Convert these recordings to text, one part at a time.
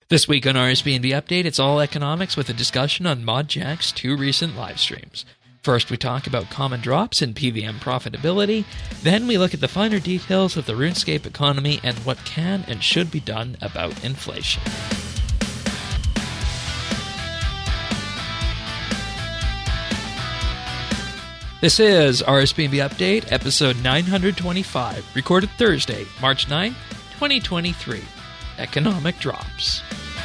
This week on RSB&B Update, it's all economics with a discussion on ModJack's 2 recent live streams. First, we talk about common drops and PVM profitability. Then we look at the finer details of the RuneScape economy and what can and should be done about inflation. This is RSB&B Update, episode 925, recorded Thursday, March 9, 2023. Economic drops.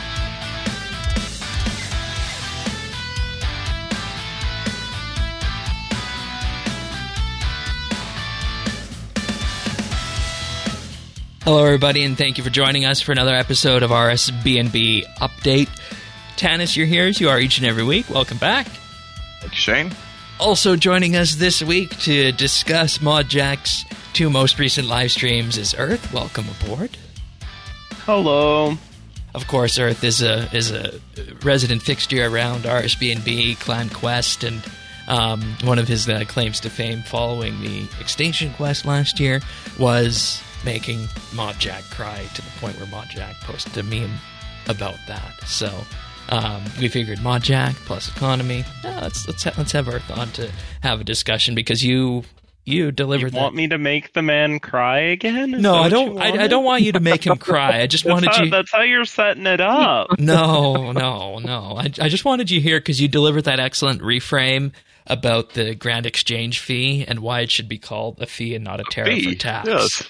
Hello, everybody, and thank you for joining us for another episode of RSB&B Update. Tanis, you're here as you are each and every week. Welcome back. Thank you, Shane. Also joining us this week to discuss ModJack's 2 most recent live streams is Earth. Welcome aboard. Hello. Of course, Earth is a resident fixture around RSB&B, Clan Quest, and one of his claims to fame following the Extinction Quest last year was making ModJack cry, to the point where ModJack posted a meme about that. So we figured ModJack plus economy. Let's have Earth on to have a discussion, because you delivered. You want me to make the man cry again? No, I don't. I don't want you to make him cry. I just wanted you. That's how you're setting it up. No. I just wanted you here because you delivered that excellent reframe about the Grand Exchange fee and why it should be called a fee and not a tariff or tax. Yes.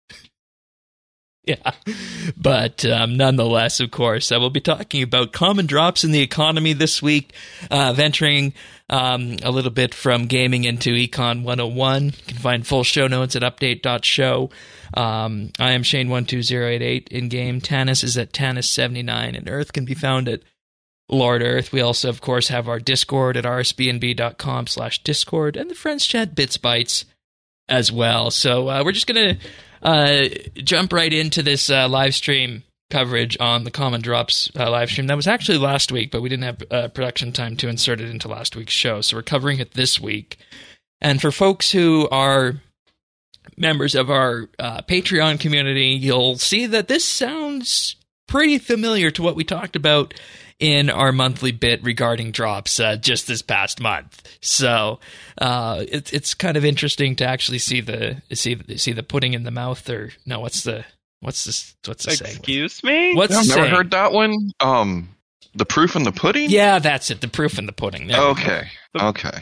Yeah, but nonetheless, of course, we'll be talking about common drops in the economy this week, venturing a little bit from gaming into Econ 101. You can find full show notes at update.show. I am Shane12088 in-game. Tanis is at Tanis79, and Earth can be found at Lord Earth. We also, of course, have our Discord at rsbnb.com/discord, and the Friends Chat Bits Bytes as well. So we're just going to jump right into this live stream coverage on the Common Drops live stream. That was actually last week, but we didn't have production time to insert it into last week's show, so we're covering it this week. And for folks who are members of our Patreon community, you'll see that this sounds pretty familiar to what we talked about in our monthly bit regarding drops just this past month. So it's kind of interesting to actually see the pudding in the mouth, or no, what's the saying? Excuse me? What's the I've never saying? heard that one. The proof in the pudding? Yeah, that's it. The proof in the pudding. There Okay. Okay.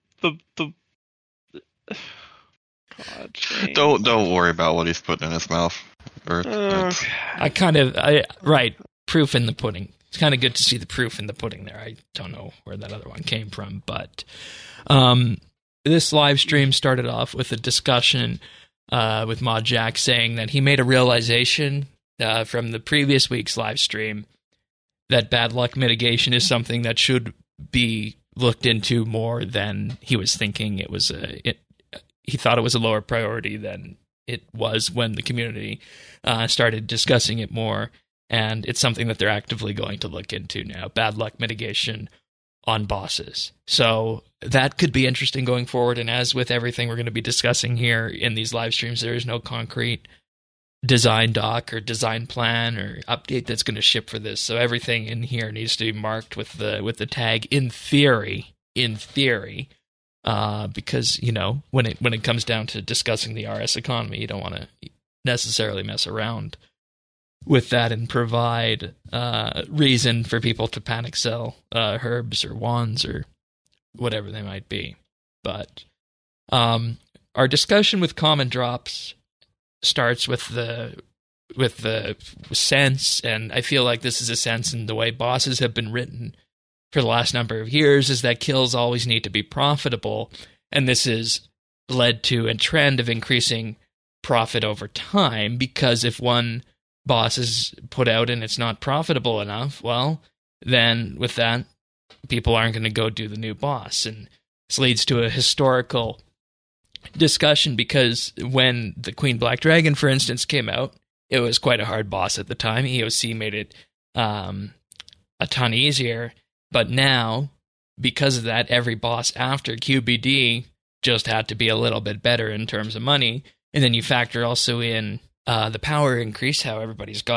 God, Shane. Don't worry about what he's putting in his mouth. It's- Right. Proof in the pudding. It's kind of good to see the proof in the pudding there. I don't know where that other one came from, but this live stream started off with a discussion with ModJack saying that he made a realization from the previous week's live stream that bad luck mitigation is something that should be looked into more than he was thinking. He thought it was a lower priority than it was when the community started discussing it more. And it's something that they're actively going to look into now, bad luck mitigation on bosses. So that could be interesting going forward. And as with everything we're going to be discussing here in these live streams, there is no concrete design doc or design plan or update that's going to ship for this. So everything in here needs to be marked with the tag in theory, because, you know, when it comes down to discussing the RS economy, you don't want to necessarily mess around with that and provide reason for people to panic sell herbs or wands or whatever they might be. But our discussion with common drops starts with the sense, and I feel like this is a sense in the way bosses have been written for the last number of years, is that kills always need to be profitable, and this has led to a trend of increasing profit over time, because if one boss is put out and it's not profitable enough, well, then with that, people aren't going to go do the new boss. And this leads to a historical discussion, because when the Queen Black Dragon, for instance, came out, it was quite a hard boss at the time. EOC made it a ton easier, but now, because of that, every boss after QBD just had to be a little bit better in terms of money. And then you factor also in the power increase, how everybody's got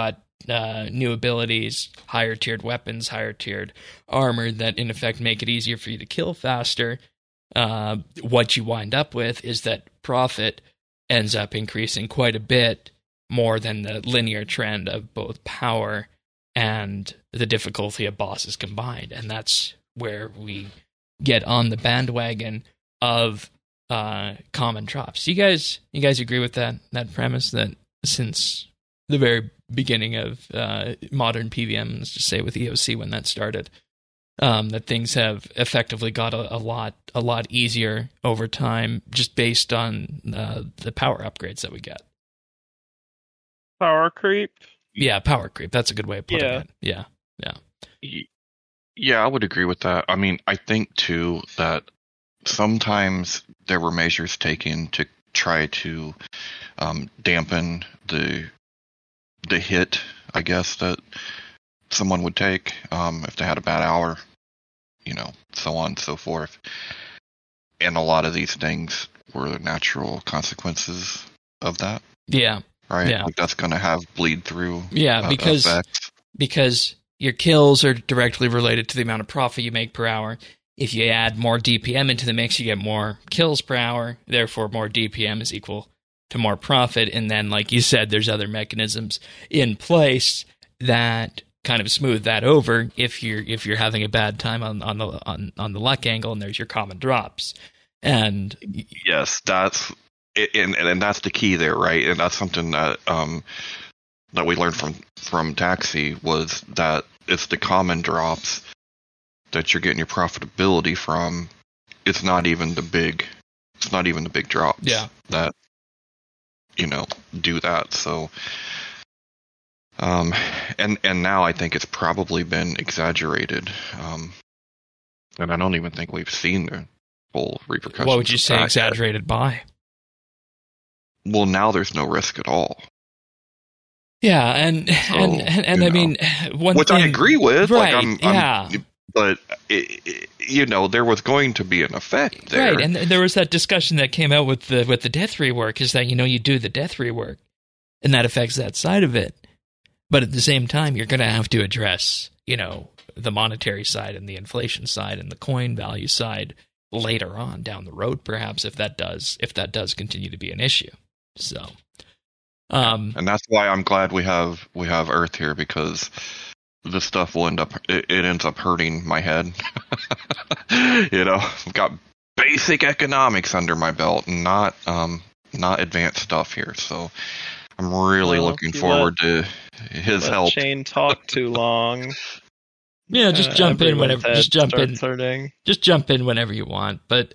new abilities, higher tiered weapons, higher tiered armor that in effect make it easier for you to kill faster, what you wind up with is that profit ends up increasing quite a bit more than the linear trend of both power and the difficulty of bosses combined. And that's where we get on the bandwagon of common drops. You guys agree with that premise that since the very beginning of modern PVM, let's just say with EOC when that started, that things have effectively got a lot easier over time just based on the power upgrades that we get. Power creep? Yeah, power creep. That's a good way of putting it. Yeah. Yeah, I would agree with that. I mean, I think too that sometimes there were measures taken to try to dampen the hit, I guess, that someone would take if they had a bad hour, so on and so forth. And a lot of these things were the natural consequences of that. Yeah. Right? Yeah. Like that's going to have bleed through effects. Because your kills are directly related to the amount of profit you make per hour. If you add more DPM into the mix, you get more kills per hour. Therefore, more DPM is equal to more profit. And then, like you said, there's other mechanisms in place that kind of smooth that over if you're having a bad time on the luck angle, and there's your common drops. And yes, that's and that's the key there, right? And that's something that that we learned from Taxi was that it's the common drops that you're getting your profitability from. It's not even the big drops that do that. So and now I think it's probably been exaggerated. And I don't even think we've seen the full repercussions. What would you say exaggerated by? Well, now there's no risk at all. Yeah, and I mean, which I agree with, right? But there was going to be an effect there, right? And there was that discussion that came out with the death rework, is that you do the death rework, and that affects that side of it, but at the same time, you're going to have to address the monetary side and the inflation side and the coin value side later on down the road, perhaps if that does continue to be an issue. So. And that's why I'm glad we have Earth here, because this stuff will it ends up hurting my head. I've got basic economics under my belt, and not advanced stuff here. So I'm really looking forward to his help. Shane talk too long. Yeah, just jump in whenever. Just jump in. Hurting. Just jump in whenever you want. But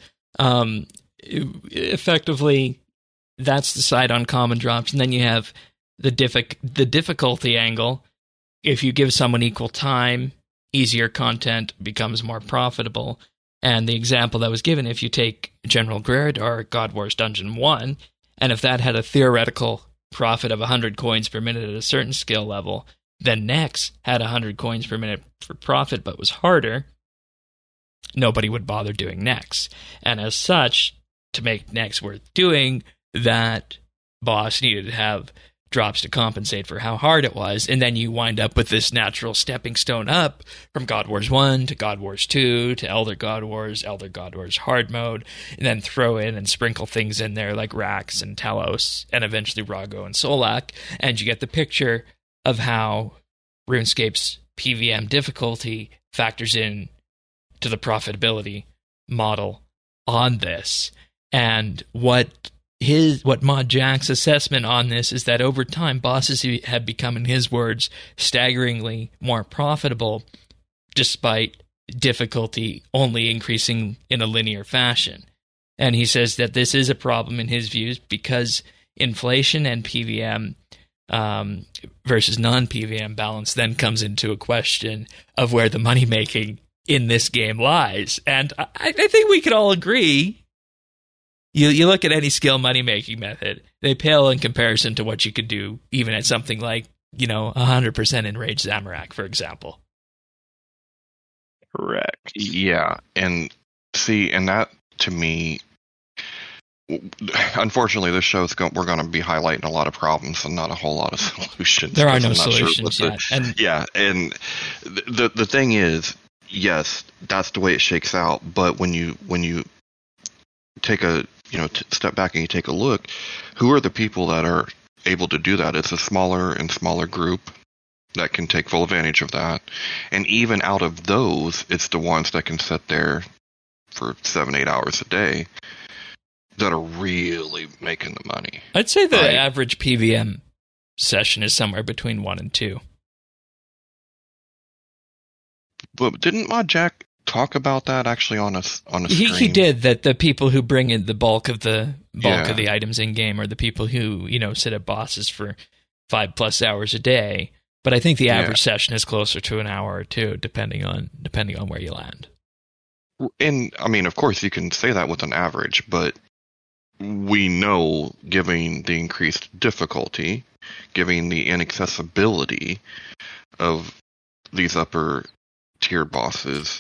effectively, that's the side on common drops, and then you have the difficulty angle. If you give someone equal time, easier content becomes more profitable. And the example that was given, if you take General Guerredor, God Wars Dungeon 1, and if that had a theoretical profit of 100 coins per minute at a certain skill level, then Nex had 100 coins per minute for profit but was harder, nobody would bother doing Nex. And as such, to make Nex worth doing, that boss needed to have drops to compensate for how hard it was, and then you wind up with this natural stepping stone up from God Wars 1 to God Wars 2 to Elder God Wars hard mode, and then throw in and sprinkle things in there like Rax and Talos, and eventually Rago and Solak, and you get the picture of how RuneScape's PVM difficulty factors in to the profitability model on this. And what Mod Jack's assessment on this is that over time, bosses have become, in his words, staggeringly more profitable, despite difficulty only increasing in a linear fashion. And he says that this is a problem in his views because inflation and PVM versus non-PVM balance then comes into a question of where the money-making in this game lies. And I think we could all agree. You look at any skill money-making method, they pale in comparison to what you could do even at something like, 100% Enraged Zamorak, for example. Correct. Yeah, and see, and that, to me, unfortunately, this show's we're going to be highlighting a lot of problems and not a whole lot of solutions. There are no I'm not sure solutions yet. And yeah, and the thing is, yes, that's the way it shakes out. But when you take a step back and you take a look, who are the people that are able to do that? It's a smaller and smaller group that can take full advantage of that. And even out of those, it's the ones that can sit there for 7-8 hours a day that are really making the money. I'd say the Right. average PVM session is somewhere between 1 and 2. But didn't Mod Jack talk about that actually on a stream? He did that. The people who bring in the bulk of the Yeah. items in game are the people who sit at bosses for 5+ hours a day. But I think the Yeah. average session is closer to an hour or two, depending on where you land. And I mean, of course, you can say that with an average, but we know, given the increased difficulty, given the inaccessibility of these upper tier bosses,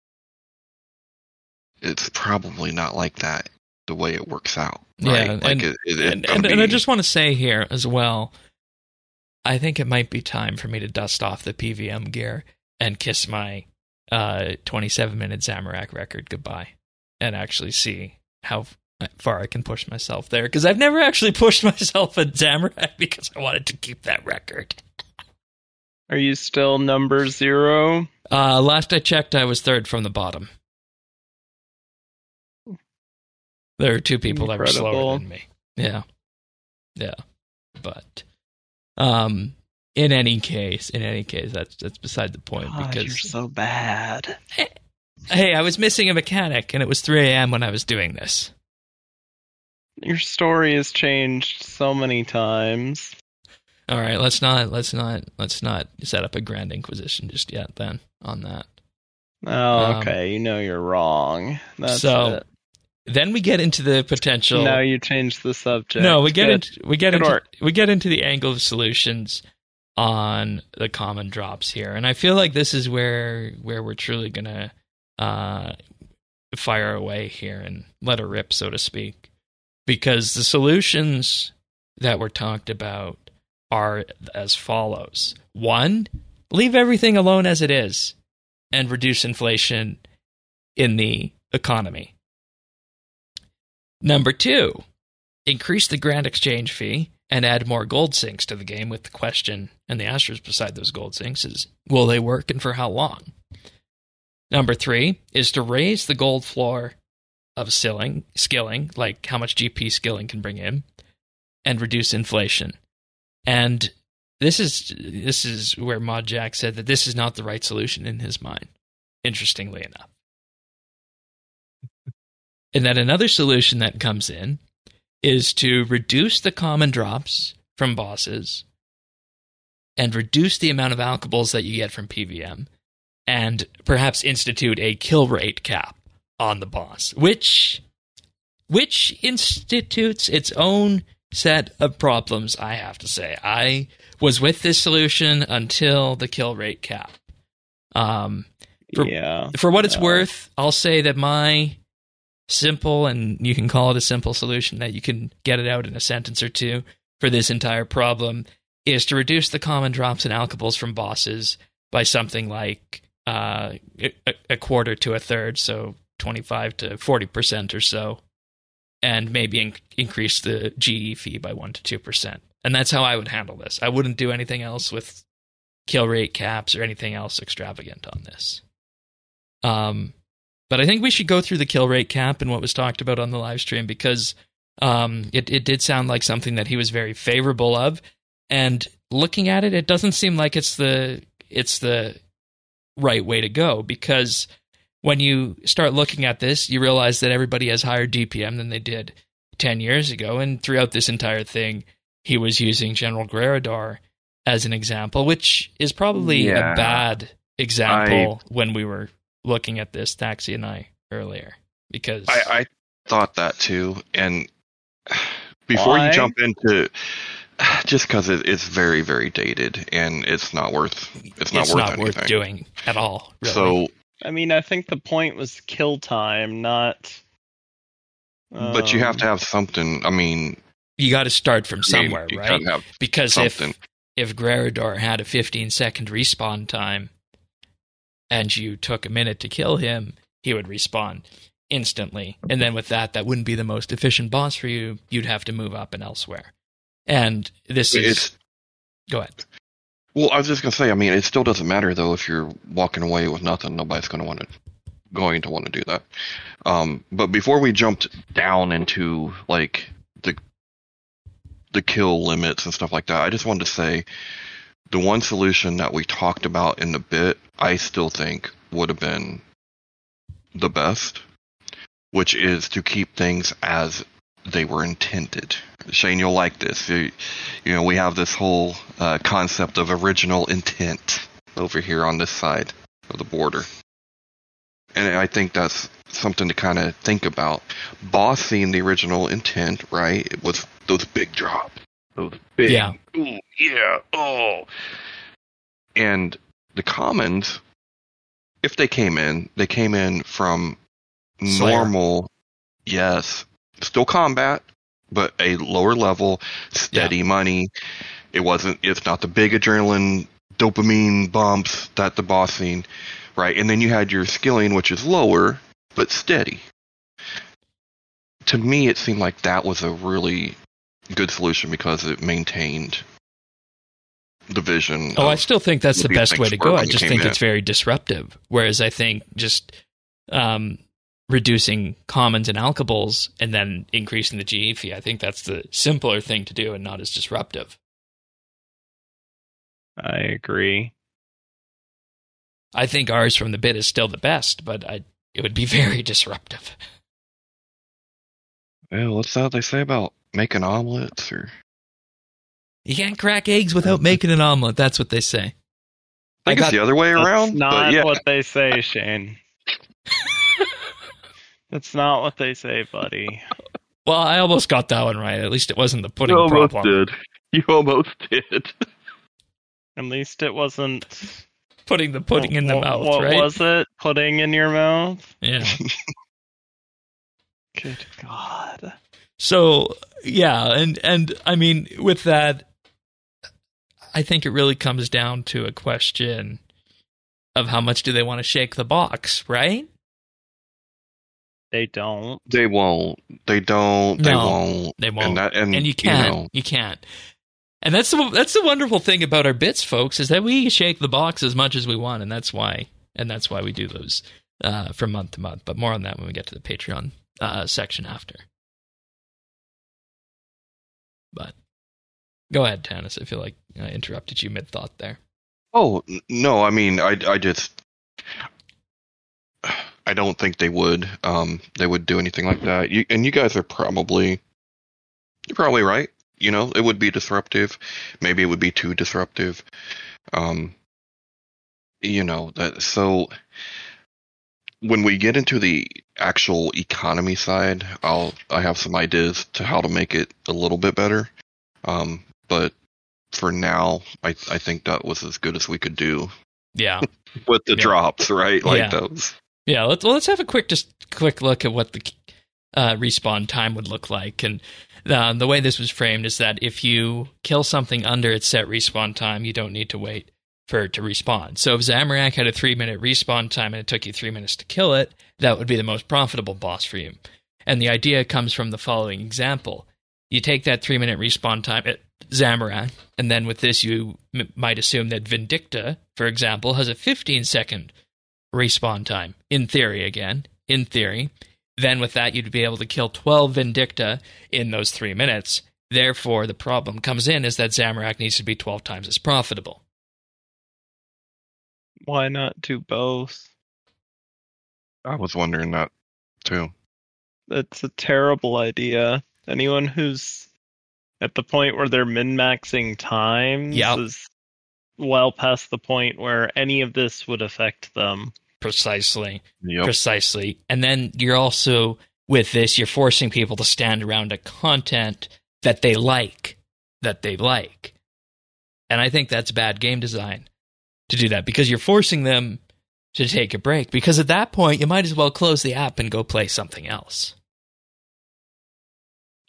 it's probably not like that the way it works out. Right? Yeah, like and I just want to say here as well, I think it might be time for me to dust off the PVM gear and kiss my 27-minute Zamorak record goodbye and actually see how far I can push myself there, because I've never actually pushed myself at Zamorak because I wanted to keep that record. Are you still number 0? Last I checked, I was 3rd from the bottom. There are 2 people that were slower Incredible. than me. Yeah. But in any case, that's beside the point, God, because you're so bad. hey, I was missing a mechanic, and it was 3 a.m. when I was doing this. Your story has changed so many times. All right, let's not set up a Grand Inquisition just yet. Then on that, Oh, okay. You're wrong. That's so it. then we get into the potential. Now you changed the subject. No, we get Good into the angle of solutions on the common drops here, and I feel like this is where we're truly gonna fire away here and let her rip, so to speak, because the solutions that were talked about are as follows: 1, leave everything alone as it is and reduce inflation in the economy. Number 2, increase the grand exchange fee and add more gold sinks to the game, with the question, and the asterisk beside those gold sinks is, will they work and for how long? Number 3 is to raise the gold floor of skilling, like how much GP skilling can bring in, and reduce inflation. And this is where Mod Jack said that this is not the right solution in his mind, interestingly enough. And that another solution that comes in is to reduce the common drops from bosses and reduce the amount of alkables that you get from PVM, and perhaps institute a kill rate cap on the boss, which institutes its own set of problems, I have to say. I was with this solution until the kill rate cap. For what it's worth, I'll say that my simple, and you can call it a simple solution, that you can get it out in a sentence or two for this entire problem, is to reduce the common drops and alkables from bosses by something like a quarter to a third, so 25 to 40% or so, and maybe increase the GE fee by 1 to 2%. And that's how I would handle this. I wouldn't do anything else with kill rate caps or anything else extravagant on this. But I think we should go through the kill rate cap and what was talked about on the live stream, because it did sound like something that he was very favorable of. And looking at it, it doesn't seem like it's the right way to go, because when you start looking at this, you realize that everybody has higher DPM than they did 10 years ago. And throughout this entire thing, he was using General Guerrador as an example, which is probably a bad example when we were looking at this, Taxi and I, earlier. Because I thought that too. And before you jump into... Just because it's very, very dated, and it's not worth doing at all, really. So, I mean, I think the point was kill time, not But you have to have something. I mean, You got to start from somewhere, you right? gotta have Because something. if Greridor had a 15-second respawn time and you took a minute to kill him, he would respawn instantly. And then with that wouldn't be the most efficient boss for you. You'd have to move up and elsewhere. And this is... Go ahead. Well, I was just gonna say. I mean, it still doesn't matter though if you're walking away with nothing. Nobody's going to want to do that. But before we jumped down into like the kill limits and stuff like that, I just wanted to say the one solution that we talked about in the bit, I still think would have been the best, which is to keep things as they were intended. Shane, you'll like this. You know, we have this whole concept of original intent over here on this side of the border. And I think that's something to kind of think about. Bossing the original intent, right? It was those big drops. Those big, Yeah. ooh, yeah, oh. And the commons, if they came in from Slayer. normal, yes, still combat, but a lower level, steady money. It's not the big adrenaline, dopamine bumps that the bossing, right? And then you had your skilling, which is lower, but steady. To me, it seemed like that was a really good solution because it maintained the vision. I still think that's what the these best way things to were go. when I they just came think in. it's very disruptive. Whereas I think just reducing commons and alkables and then increasing the GE fee, I think that's the simpler thing to do and not as disruptive. I agree. I think ours from the bit is still the best, but it would be very disruptive. Well, what's that they say about making omelets? Or You can't crack eggs without making an omelet. That's what they say. I think it's the other way That's around. not but yeah. what they say, Shane. That's not what they say, buddy. Well, I almost got that one right. At least it wasn't the pudding You almost problem. did. You almost did. At least it wasn't Putting the pudding in the mouth, what right? was it? Pudding in your mouth? Yeah. Good God. So, yeah, and I mean, with that, I think it really comes down to a question of how much do they want to shake the box, right? They don't. They won't. They don't. They No, won't. They won't. And You can't. You know, You can't. And that's the wonderful thing about our bits, folks, is that we shake the box as much as we want, and that's why we do those from month to month. But more on that when we get to the Patreon section after. But go ahead, Tanis. I feel like I interrupted you mid-thought there. Oh no! I mean, I don't think they would. They would do anything like that. You guys are probably right. You know, it would be disruptive. Maybe it would be too disruptive. You know that. So when we get into the actual economy side, I have some ideas to how to make it a little bit better. But for now, I think that was as good as we could do. Yeah. With the Yeah. drops, right? Like Yeah. those. Yeah, let's have a quick look at what the respawn time would look like. And the way this was framed is that if you kill something under its set respawn time, you don't need to wait for it to respawn. So if Zamorak had a 3-minute respawn time and it took you 3 minutes to kill it, that would be the most profitable boss for you. And the idea comes from the following example. You take that 3-minute respawn time at Zamorak, and then with this you might assume that Vindicta, for example, has a 15-second respawn time. In theory, again. In theory. Then with that, you'd be able to kill 12 Vindicta in those 3 minutes. Therefore, the problem comes in is that Zamorak needs to be 12 times as profitable. Why not do both? I was wondering that too. That's a terrible idea. Anyone who's at the point where they're min-maxing times Yep. is well past the point where any of this would affect them. Precisely. Yep. Precisely. And then you're also, with this, you're forcing people to stand around a content that they like. And I think that's bad game design to do that, because you're forcing them to take a break. Because at that point, you might as well close the app and go play something else.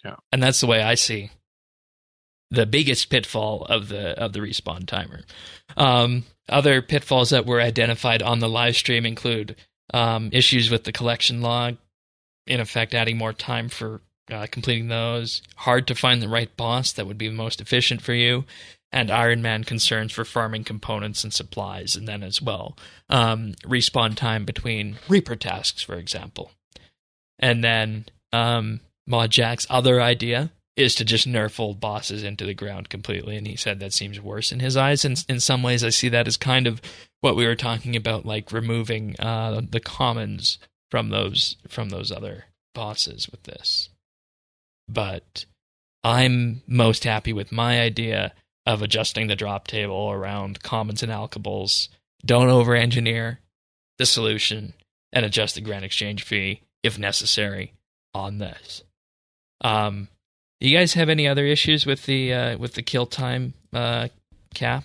Yeah. And that's the way I see the biggest pitfall of the respawn timer. Other pitfalls that were identified on the live stream include issues with the collection log, in effect adding more time for completing those, hard to find the right boss that would be most efficient for you, and Iron Man concerns for farming components and supplies, and then as well, respawn time between Reaper tasks, for example. And then ModJack's other idea is to just nerf old bosses into the ground completely, and he said that seems worse in his eyes. And in some ways, I see that as kind of what we were talking about, like removing the commons from those other bosses with this. But I'm most happy with my idea of adjusting the drop table around commons and alkables. Don't over-engineer the solution, and adjust the grand exchange fee if necessary on this. You guys have any other issues with the kill time cap?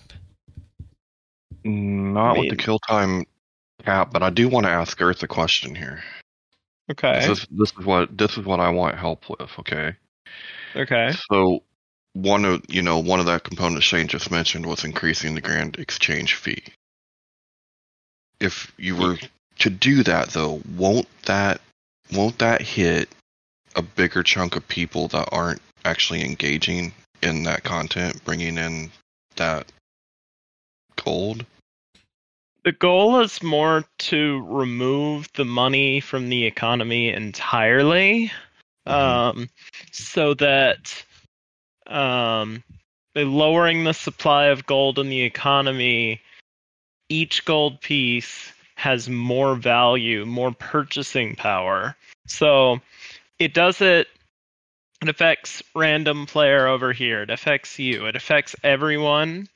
Not with the kill time cap, but I do want to ask Earth a question here. Okay. This is what I want help with. Okay. Okay. So one of that component Shane just mentioned was increasing the grand exchange fee. If you were to do that, though, won't that hit a bigger chunk of people that aren't actually engaging in that content, bringing in that gold? The goal is more to remove the money from the economy entirely, so that by lowering the supply of gold in the economy, each gold piece has more value, more purchasing power. So it does it. It affects random player over here. It affects you. It affects everyone.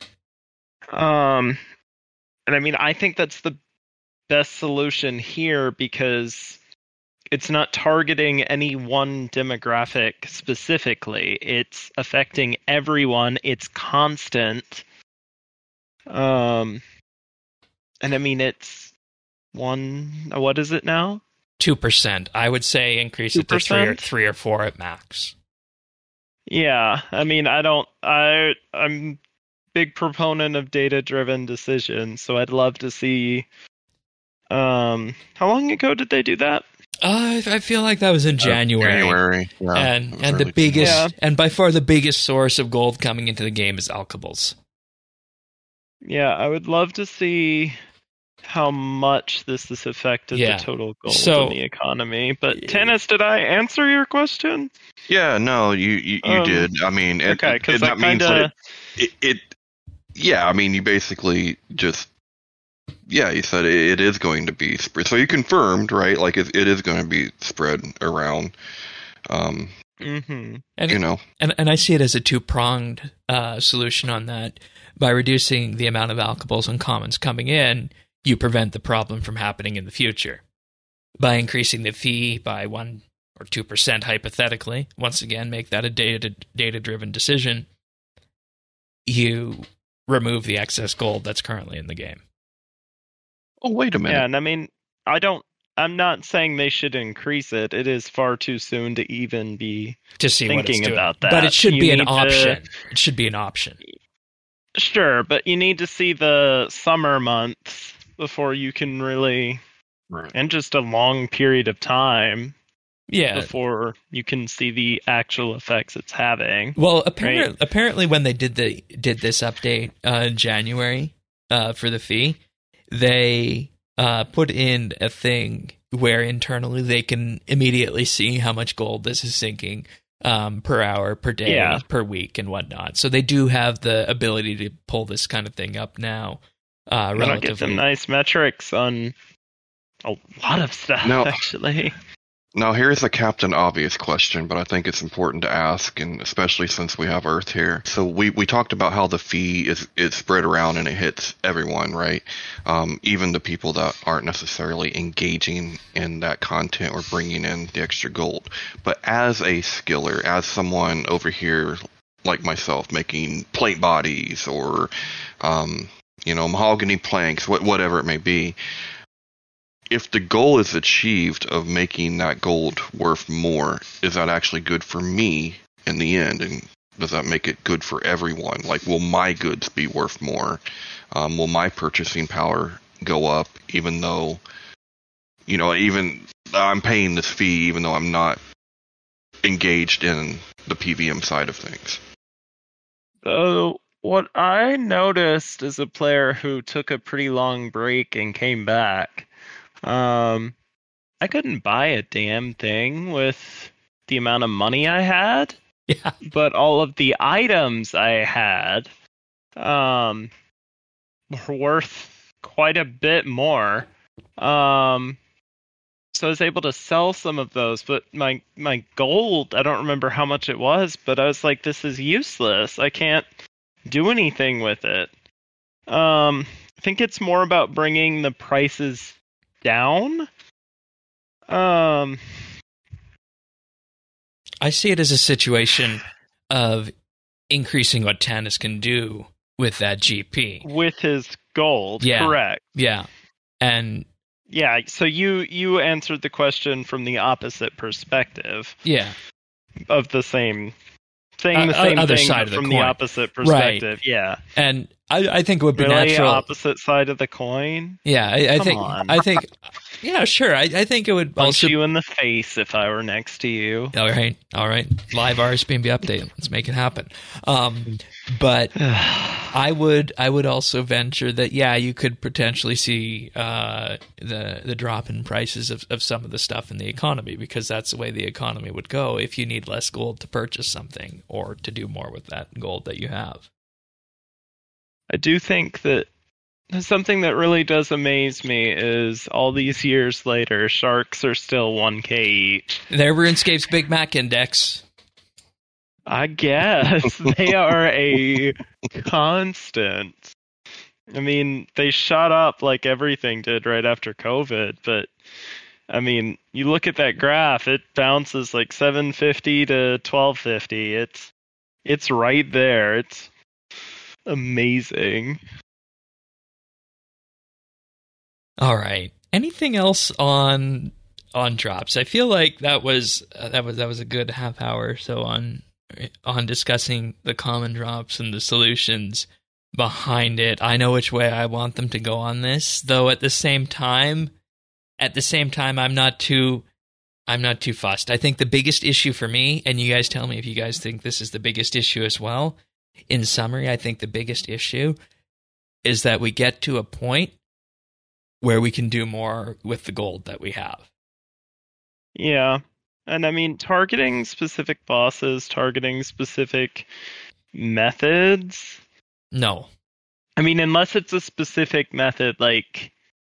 And I mean, I think that's the best solution here because it's not targeting any one demographic specifically. It's affecting everyone. It's constant. And I mean, it's what is it now? 2%. I would say increase 2%? It to 3 or 4 at max. Yeah, I mean, I'm big proponent of data-driven decisions, so I'd love to see. How long ago did they do that? I feel like that was in January. Yeah, and the biggest, and by far the biggest source of gold coming into the game is alkables. Yeah, I would love to see how much this has affected the total gold in the economy. But Tannis, did I answer your question? Yeah, no, you did. I mean, okay, because that means that it. Yeah, I mean, you basically just. Yeah, you said it is going to be spread. So you confirmed, right? Like it is going to be spread around. Mm-hmm. And I see it as a two-pronged solution on that. By reducing the amount of alkables and commons coming in, you prevent the problem from happening in the future. By increasing the fee by 1 or 2% hypothetically, once again, make that a data-driven decision, you remove the excess gold that's currently in the game. Oh, wait a minute. Yeah, and I mean, I'm not saying they should increase it. It is far too soon to even be thinking about that. But it should be an option. It should be an option. Sure, but you need to see the summer months before you can really, and just a long period of time, before you can see the actual effects it's having. Well, apparently, when they did this update in January for the fee, they put in a thing where internally they can immediately see how much gold this is sinking per hour, per day, per week, and whatnot. So they do have the ability to pull this kind of thing up now. Relatively. Get some nice metrics on a lot of stuff, actually. Now, here's a Captain Obvious question, but I think it's important to ask, and especially since we have Earth here. So we talked about how the fee is spread around and it hits everyone, right? Even the people that aren't necessarily engaging in that content or bringing in the extra gold. But as a skiller, as someone over here like myself making plate bodies or mahogany planks, whatever it may be, if the goal is achieved of making that gold worth more, is that actually good for me in the end? And does that make it good for everyone? Like, will my goods be worth more? Will my purchasing power go up, even though, even I'm paying this fee, even though I'm not engaged in the PVM side of things? So what I noticed as a player who took a pretty long break and came back, I couldn't buy a damn thing with the amount of money I had. Yeah. But all of the items I had were worth quite a bit more. So I was able to sell some of those, but my gold, I don't remember how much it was, but I was like, this is useless. I can't do anything with it. I think it's more about bringing the prices down. I see it as a situation of increasing what Tanis can do with that GP. With his gold, Yeah. correct. Yeah. And yeah, so you answered the question from the opposite perspective. Yeah. Of the same saying the same other thing side of the from coin. the opposite perspective. Right. Yeah. And I think it would be really natural. Opposite side of the coin. Yeah, I Come think on. yeah, sure. I think it would Punch also you in the face if I were next to you. All right. Live RSPNB update. Let's make it happen. But I would also venture that you could potentially see the drop in prices of some of the stuff in the economy, because that's the way the economy would go if you need less gold to purchase something or to do more with that gold that you have. I do think that something that really does amaze me is all these years later, sharks are still 1K each. They're RuneScape's Big Mac Index. I guess. They are a constant. I mean, they shot up like everything did right after COVID, but I mean, you look at that graph, it bounces like 750 to 1250. It's right there. It's amazing. All right. Anything else on drops? I feel like that was a good half hour or so on discussing the common drops and the solutions behind it. I know which way I want them to go on this, though at the same time I'm not too fussed. I think the biggest issue for me, and you guys tell me if you guys think this is the biggest issue as well. In summary, I think the biggest issue is that we get to a point where we can do more with the gold that we have. Yeah. And I mean, targeting specific bosses, targeting specific methods. No. I mean, unless it's a specific method, like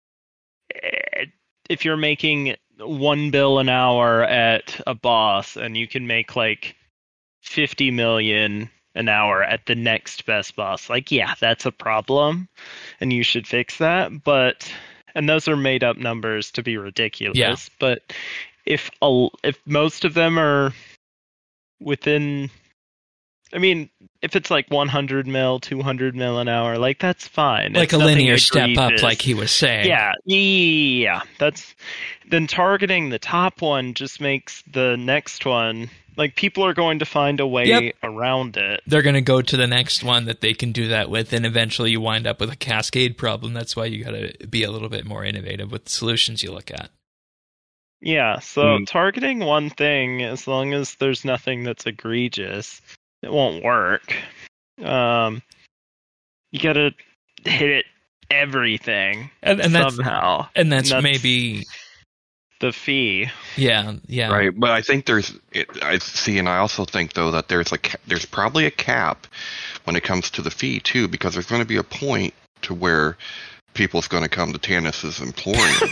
if you're making 1 bill an hour at a boss and you can make like 50 million an hour at the next best boss, like, yeah, that's a problem and you should fix that. And those are made up numbers to be ridiculous. Yeah. But if most of them are within, I mean, if it's like 100 mil, 200 mil an hour, like that's fine. Like it's a linear egregious. step up, like he was saying. Yeah. Then targeting the top one just makes the next one, like, people are going to find a way around it. They're going to go to the next one that they can do that with, and eventually you wind up with a cascade problem. That's why you got to be a little bit more innovative with the solutions you look at. Yeah, so targeting one thing, as long as there's nothing that's egregious, it won't work. You got to hit everything and somehow. That's maybe the fee. Yeah. Right, but I think I also think though that there's probably a cap when it comes to the fee too, because there's going to be a point to where people's going to come to Tanis's imploring.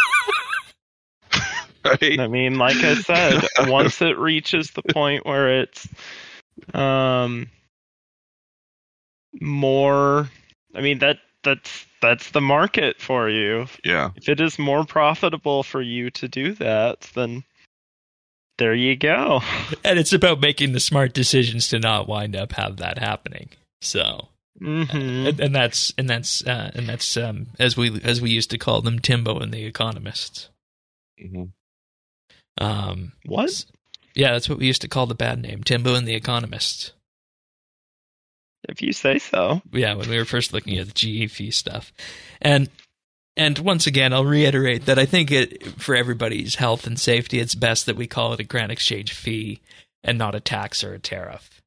Right? I mean, like I said, once it reaches the point where it's more, I mean, that's the market for you. Yeah. If it is more profitable for you to do that, then there you go. And it's about making the smart decisions to not wind up have that happening. So Mm-hmm. and that's as we used to call them, Timbo and the Economists. Mm-hmm. What? Yeah, that's what we used to call the bad name, Timbo and the Economists. If you say so. Yeah, when we were first looking at the GE fee stuff. And once again, I'll reiterate that I think for everybody's health and safety, it's best that we call it a grant exchange fee and not a tax or a tariff.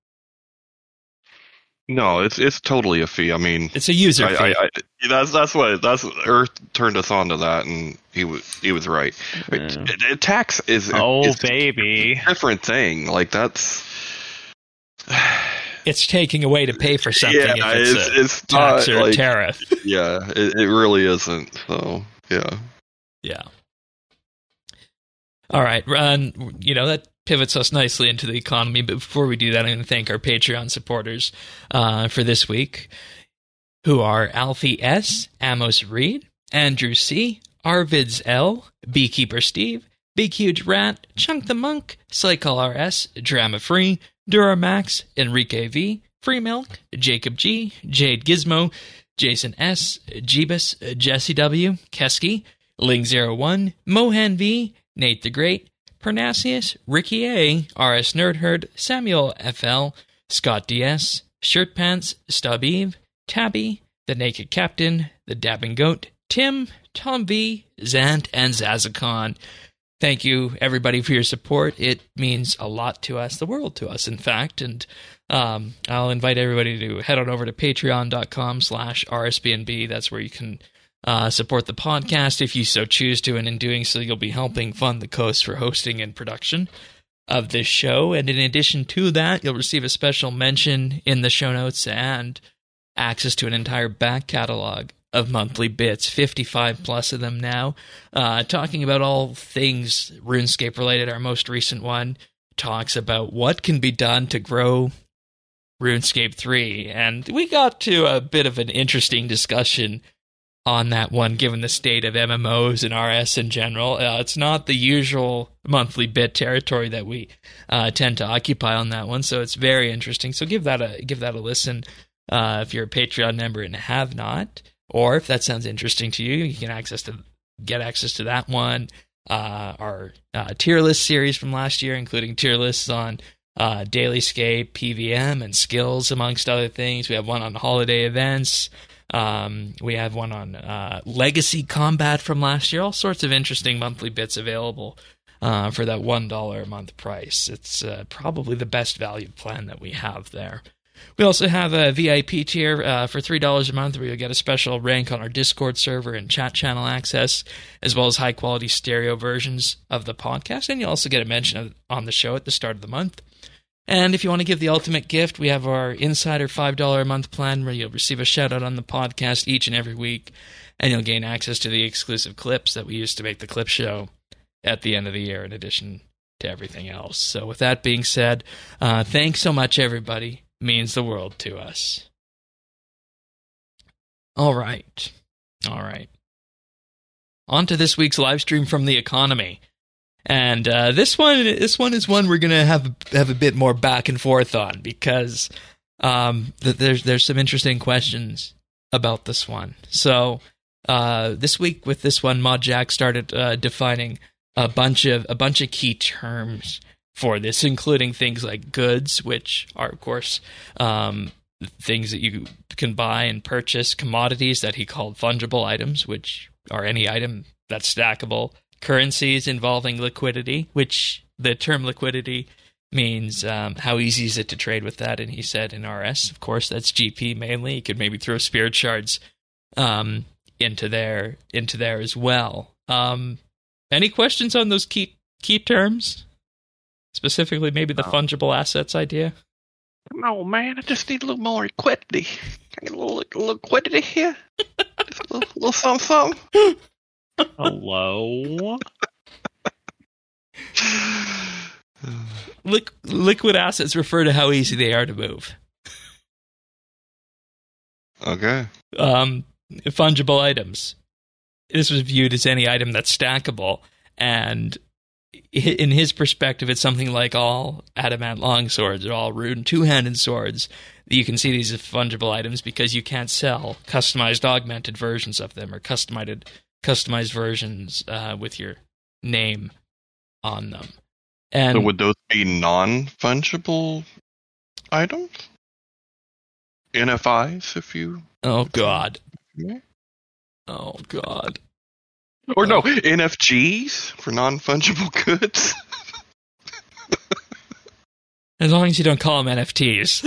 No, it's totally a fee. I mean, it's a user fee. That's Earth turned us on to that, and he was right. Tax is baby, a different thing. Like that's. It's taking away to pay for something. Yeah, if it's not tax or like, a tariff. Yeah, it really isn't. So yeah. Yeah. All right, Ron. That pivots us nicely into the economy. But before we do that, I'm going to thank our Patreon supporters for this week, who are Alfie S, Amos Reed, Andrew C, Arvids L, Beekeeper Steve, Big Huge Rat, Chunk the Monk, Cycle RS, Drama Free, Duramax, Enrique V, Free Milk, Jacob G, Jade Gizmo, Jason S, Jeebus, Jesse W, Kesky, Ling01, Mohan V, Nate the Great, Parnassius, Ricky A, RS Nerdherd, Samuel FL, Scott DS, Shirt Pants, Stub Eve, Tabby, The Naked Captain, The Dabbing Goat, Tim, Tom V, Zant, and Zazakon. Thank you, everybody, for your support. It means a lot to us, the world to us, in fact. And I'll invite everybody to head on over to patreon.com/RSBNB. That's where you can support the podcast if you so choose to. And in doing so, you'll be helping fund the cost for hosting and production of this show. And in addition to that, you'll receive a special mention in the show notes and access to an entire back catalog of monthly bits, 55 plus of them now, talking about all things RuneScape related. Our most recent one talks about what can be done to grow RuneScape 3, and we got to a bit of an interesting discussion on that one, given the state of MMOs and RS in general. It's not the usual monthly bit territory that we tend to occupy on that one, so it's very interesting. So give that a listen if you're a Patreon member and have not. Or if that sounds interesting to you, you can get access to that one. Our tier list series from last year, including tier lists on Dailyscape, PVM, and skills, amongst other things. We have one on holiday events. We have one on legacy combat from last year. All sorts of interesting monthly bits available for that $1 a month price. It's probably the best value plan that we have there. We also have a VIP tier for $3 a month where you'll get a special rank on our Discord server and chat channel access, as well as high-quality stereo versions of the podcast, and you'll also get a mention on the show at the start of the month. And if you want to give the ultimate gift, we have our Insider $5 a month plan where you'll receive a shout-out on the podcast each and every week, and you'll gain access to the exclusive clips that we use to make the clip show at the end of the year, in addition to everything else. So with that being said, thanks so much, everybody. Means the world to us. All right. On to this week's live stream from the economy. And this one is one we're going to have a bit more back and forth on, because there's some interesting questions about this one. So this week with this one, ModJack started defining a bunch of key terms for this, including things like goods, which are, of course, things that you can buy and purchase, commodities that he called fungible items, which are any item that's stackable, currencies involving liquidity, which the term liquidity means how easy is it to trade with that, and he said in RS, of course, that's GP mainly. You could maybe throw spirit shards into there as well. Any questions on those key terms? Specifically, maybe the fungible assets idea? Come on, man. I just need a little more liquidity. Can I get a little liquidity here? Just a little something. Hello? Liquid assets refer to how easy they are to move. Okay. Fungible items. This was viewed as any item that's stackable, and in his perspective, it's something like all adamant longswords or all rune two-handed swords. You can see these as fungible items because you can't sell customized augmented versions of them or customized versions with your name on them. And so would those be non-fungible items? NFIs, if you... Oh, God. Yeah. Oh, God. Or no, NFGs for non-fungible goods? As long as you don't call them NFTs.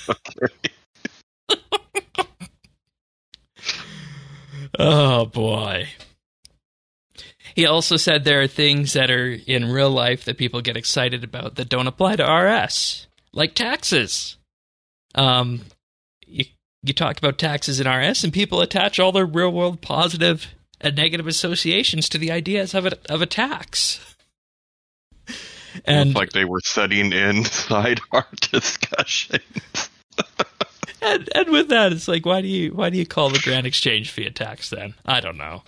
Oh, boy. He also said there are things that are in real life that people get excited about that don't apply to RS, like taxes. You talk about taxes in RS, and people attach all their real-world positive and negative associations to the ideas of a tax. And it's like they were setting inside our discussions. and with that, it's like, why do you call the grand exchange fee a tax then? I don't know.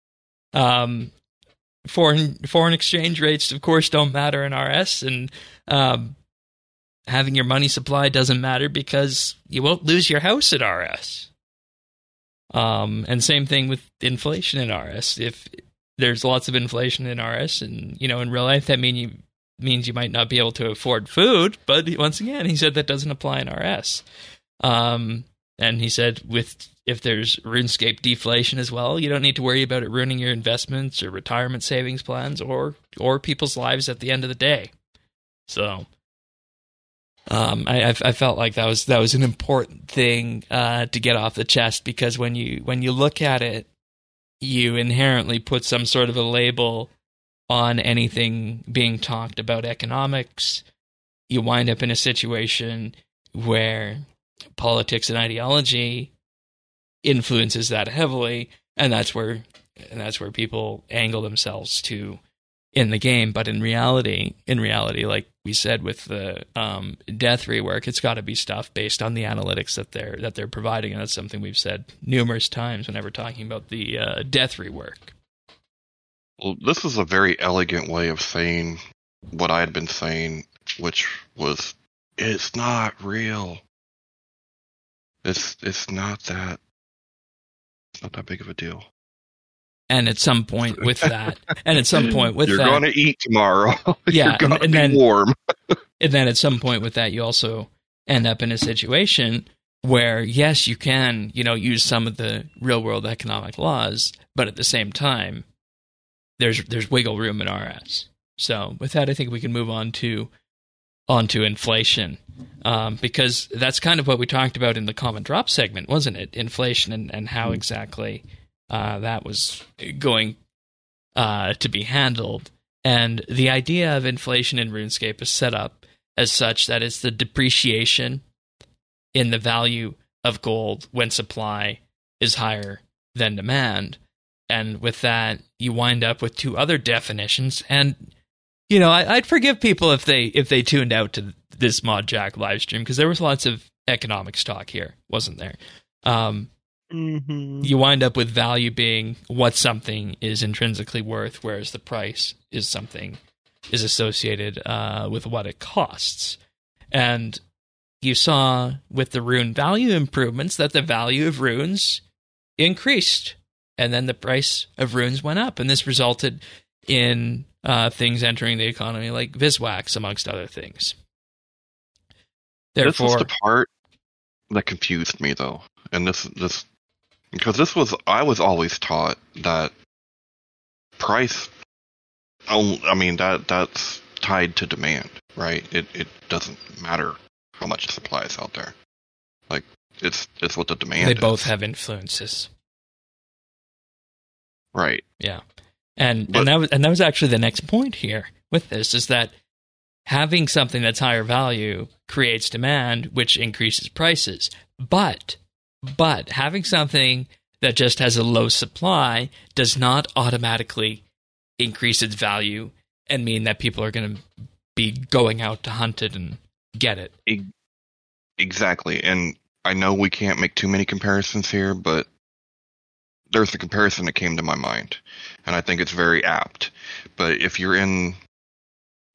Foreign exchange rates, of course, don't matter in RS, and having your money supply doesn't matter because you won't lose your house at RS. And same thing with inflation in RS. If there's lots of inflation in RS, and in real life that means you might not be able to afford food. But once again, he said that doesn't apply in RS. And he said if there's RuneScape deflation as well, you don't need to worry about it ruining your investments or retirement savings plans or people's lives at the end of the day. So. I felt like that was an important thing to get off the chest, because when you look at it, you inherently put some sort of a label on anything being talked about economics. You wind up in a situation where politics and ideology influences that heavily, and that's where people angle themselves to in the game. But in reality, like we said with the death rework, it's got to be stuff based on the analytics that they're providing, and that's something we've said numerous times whenever talking about the death rework. Well, this is a very elegant way of saying what I had been saying, which was, it's not real. It's not that big of a deal. And at some point with that, you're going to eat tomorrow. Yeah, you're going to be warm. And then at some point with that, you also end up in a situation where, yes, you can, use some of the real world economic laws, but at the same time, there's wiggle room in RS. So with that, I think we can move on to inflation, because that's kind of what we talked about in the Common Drop segment, wasn't it? Inflation and how exactly that was going to be handled. And the idea of inflation in RuneScape is set up as such that it's the depreciation in the value of gold when supply is higher than demand. And with that, you wind up with two other definitions. And, I'd forgive people if they tuned out to this ModJack live stream, because there was lots of economics talk here, wasn't there? You wind up with value being what something is intrinsically worth, whereas the price is associated with what it costs. And you saw with the rune value improvements that the value of runes increased, and then the price of runes went up, and this resulted in things entering the economy like Viswax, amongst other things. Therefore, this was the part that confused me, though, and this because I was always taught that price. That's tied to demand, right? It doesn't matter how much supply is out there. Like it's what the demand. They both have influences, right? Yeah, and that was actually the next point here with this, is that having something that's higher value creates demand, which increases prices. But having something that just has a low supply does not automatically increase its value and mean that people are going to be going out to hunt it and get it. Exactly. And I know we can't make too many comparisons here, but there's the comparison that came to my mind, and I think it's very apt. But if you're in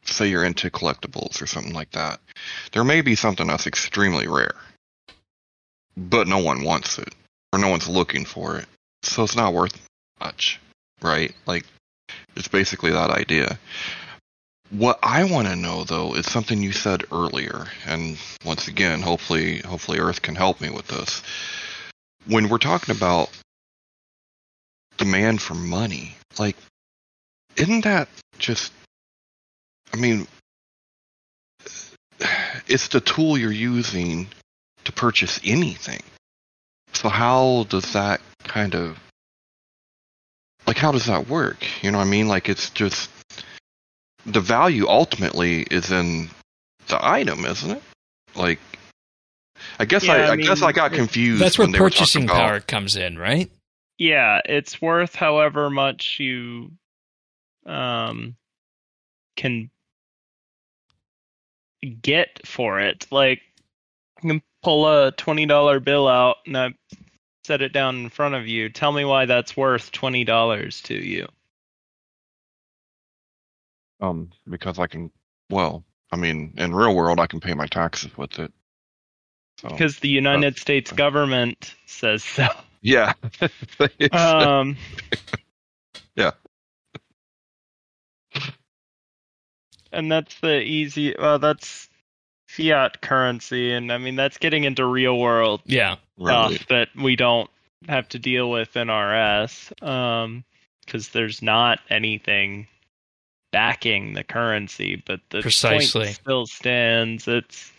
say you're into collectibles or something like that, there may be something that's extremely rare, but no one wants it or no one's looking for it, so it's not worth much, right? Like, it's basically that idea. What I want to know, though, is something you said earlier, and once again, hopefully Earth can help me with this. When we're talking about demand for money, like, isn't that just, I mean, it's the tool you're using to purchase anything. So how does that kind of, like, how does that work? You know what I mean? Like, it's just, the value ultimately is in the item, isn't it? Like, I guess I guess I got confused. That's where when they were purchasing talking about, power comes in, right? Yeah, it's worth however much you can get for it. Like, you can pull a $20 bill out and I set it down in front of you. Tell me why that's worth $20 to you. because I can, well, I mean, in real world, I can pay my taxes with it. So, Because the United States government says so. yeah. Yeah. And that's the easy, that's fiat currency, and I mean, that's getting into real world Yeah. Right. stuff that we don't have to deal with in RS, because there's not anything backing the currency, but the Precisely. point still stands. It's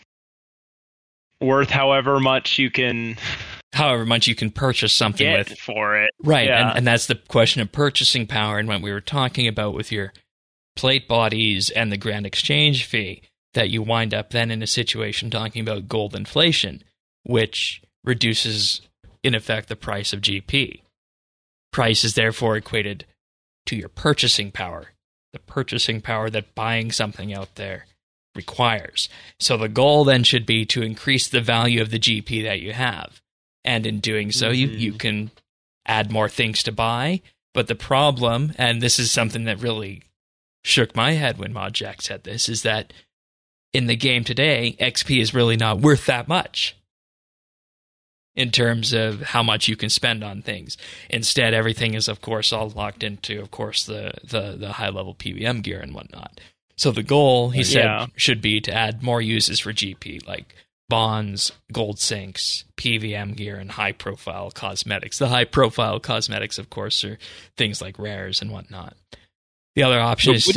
worth however much you can However much you can purchase something get with. for it. Right, Yeah. and that's the question of purchasing power, and what we were talking about with your plate bodies and the grand exchange fee, that you wind up then in a situation talking about gold inflation, which reduces, in effect, the price of GP. Price is therefore equated to your purchasing power, the purchasing power that buying something out there requires. So the goal then should be to increase the value of the GP that you have. And in doing so, you can add more things to buy. But the problem, and this is something that really shook my head when ModJack said this, is that in the game today, XP is really not worth that much in terms of how much you can spend on things. Instead, everything is, of course, all locked into, of course, the high-level PVM gear and whatnot. So the goal, he said, should be to add more uses for GP, like bonds, gold sinks, PVM gear, and high-profile cosmetics. The high-profile cosmetics, of course, are things like rares and whatnot. The other option is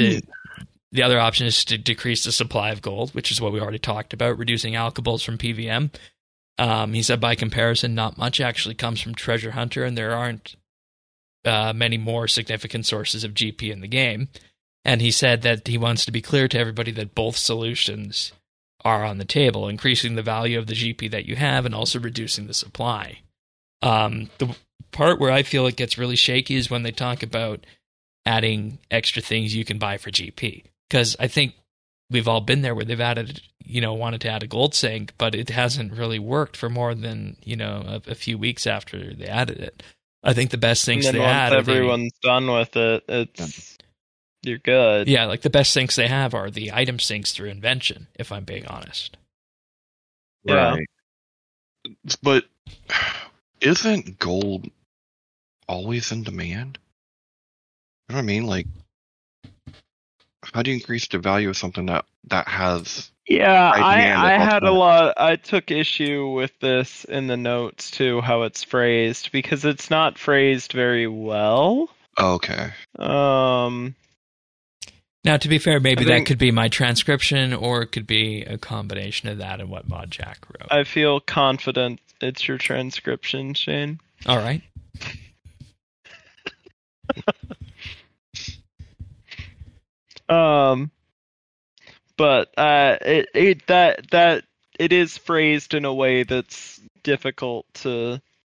to decrease the supply of gold, which is what we already talked about, reducing alkables from PVM. He said, by comparison, not much actually comes from Treasure Hunter, and there aren't many more significant sources of GP in the game. And he said that he wants to be clear to everybody that both solutions are on the table, increasing the value of the GP that you have and also reducing the supply. The part where I feel it gets really shaky is when they talk about adding extra things you can buy for GP. Because I think we've all been there where they've added, wanted to add a gold sink, but it hasn't really worked for more than, a few weeks after they added it. I think the best things they add... once everyone's done with it, you're good. Yeah, like the best sinks they have are the item sinks through Invention, if I'm being honest. Yeah. Right. But isn't gold always in demand? You know what I mean? Like, how do you increase the value of something that has... Yeah, I took issue with this in the notes too, how it's phrased, because it's not phrased very well. Okay. Now, to be fair, maybe that could be my transcription, or it could be a combination of that and what ModJack wrote. I feel confident it's your transcription, Shane. All right. But it is phrased in a way that's difficult to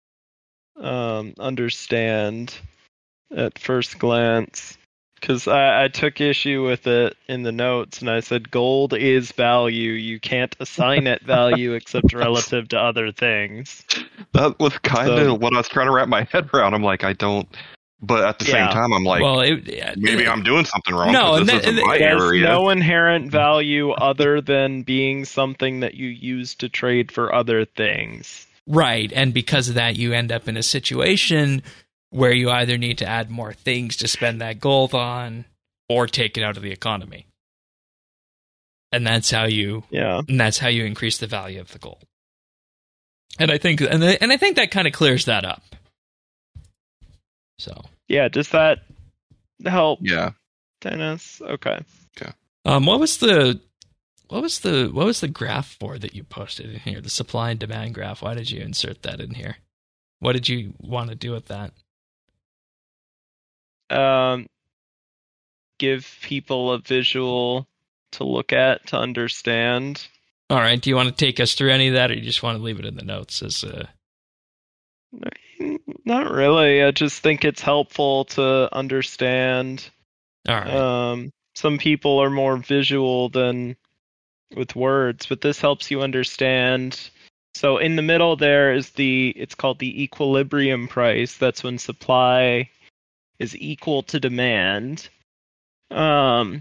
understand at first glance. Because I took issue with it in the notes, and I said, gold is value. You can't assign it value except relative to other things. That was kind of what I was trying to wrap my head around. I'm like, I don't But at the same time, I'm like, well, maybe I'm doing something wrong. No, this isn't my There's area. no inherent value other than being something that you use to trade for other things. right, and because of that, you end up in a situation where you either need to add more things to spend that gold on, or take it out of the economy, and that's how you increase the value of the gold. And I think that kind of clears that up. So yeah, does that help? Yeah, Dennis. Okay. What was the graph for that you posted in here? The supply and demand graph. Why did you insert that in here? What did you want to do with that? Give people a visual to look at to understand. All right. Do you want to take us through any of that, or you just want to leave it in the notes as Not really. I just think it's helpful to understand. All right. Some people are more visual than with words, but this helps you understand. So in the middle there is it's called the equilibrium price. That's when supply is equal to demand. And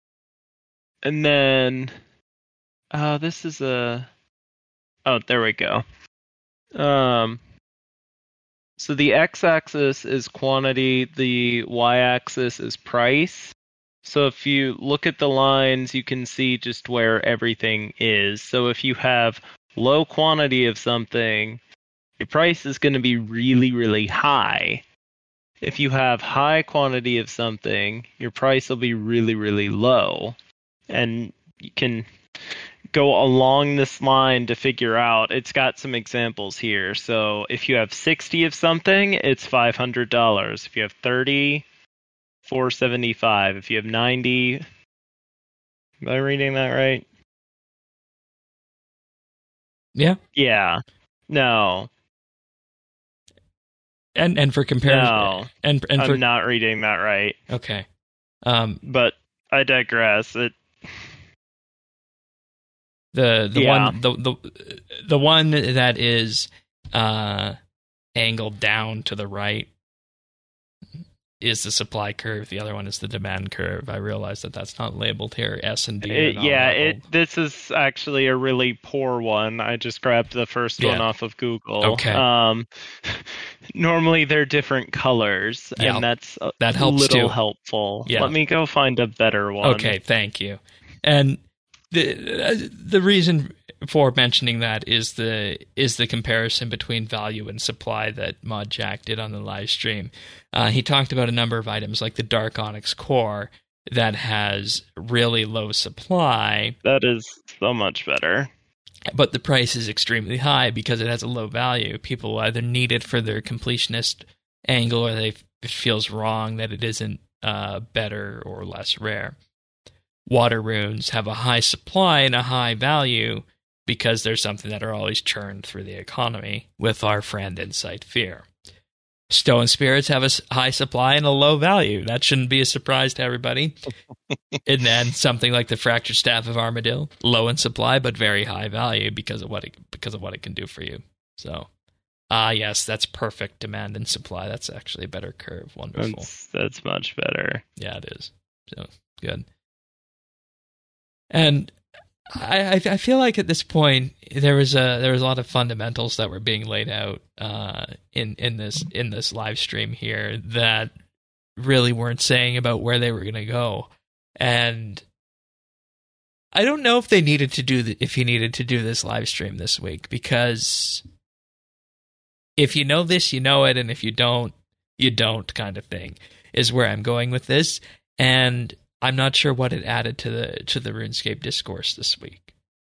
then this is there we go. So the x-axis is quantity, the y-axis is price. So if you look at the lines, you can see just where everything is. So if you have low quantity of something, your price is going to be really, really high. If you have high quantity of something, your price will be really, really low. And you can go along this line to figure out. It's got some examples here. So if you have 60 of something, it's $500. If you have 30, $475. If you have 90, am I reading that right? Yeah. Yeah. No. And for comparison, No. and for, I'm not reading that right. Okay. But I digress. The one that is angled down to the right is the supply curve. The other one is the demand curve. I realize that that's not labeled here. S and D. This is actually a really poor one. I just grabbed the first one off of Google. Okay. Normally they're different colors, and that's that helps little too. helpful. Yeah. Let me go find a better one. Okay, thank you. And the reason for mentioning that is the comparison between value and supply that Mod Jack did on the live stream. He talked about a number of items like the Dark Onyx core that has really low supply. That is so much better. But the price is extremely high because it has a low value. People either need it for their completionist angle, or it feels wrong that it isn't better or less rare. Water runes have a high supply and a high value because they're something that are always churned through the economy with our friend Insight Fear. Stone spirits have a high supply and a low value. That shouldn't be a surprise to everybody. And then something like the Fractured Staff of Armadyl, low in supply but very high value because of what it can do for you. So, yes, that's perfect demand and supply. That's actually a better curve. Wonderful. That's much better. Yeah, it is. So good. And I feel like at this point there was a lot of fundamentals that were being laid out in this live stream here that really weren't saying about where they were going to go, and I don't know if they needed to do if he needed to do this live stream this week, because if you know this, you know it, and if you don't, you don't, kind of thing is where I'm going with this. And I'm not sure what it added to the RuneScape discourse this week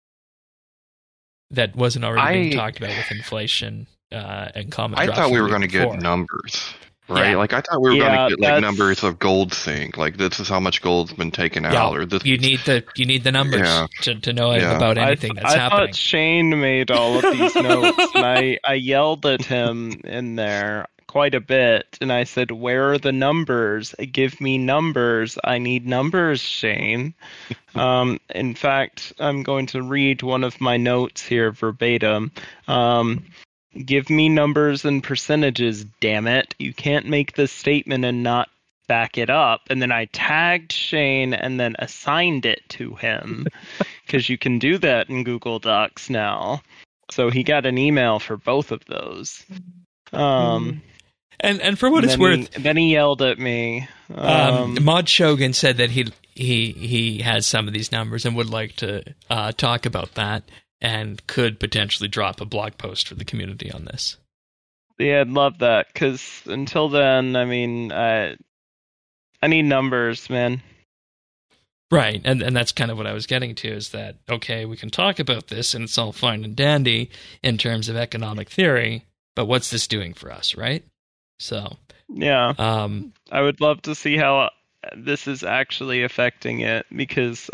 that wasn't already being talked about with inflation and common. I thought we were going to get numbers, right? Yeah. Like I thought we were going to get like numbers of gold sync, like this is how much gold's been taken out, or this. You need the numbers to know about anything that's happening. I thought Shane made all of these notes, and I yelled at him in there quite a bit, and I said, "Where are the numbers? Give me numbers. I need numbers, Shane." In fact, I'm going to read one of my notes here verbatim. Give me numbers and percentages, damn it. You can't make this statement and not back it up. And then I tagged Shane and then assigned it to him because you can do that in Google Docs now. So he got an email for both of those. And for what it's worth, then he yelled at me. Mod Shogun said that he has some of these numbers and would like to talk about that and could potentially drop a blog post for the community on this. Yeah, I'd love that, because until then, I mean, I need numbers, man. Right, and that's kind of what I was getting to, is that, okay, we can talk about this, and it's all fine and dandy in terms of economic theory, but what's this doing for us, right? So... yeah, I would love to see how this is actually affecting it, because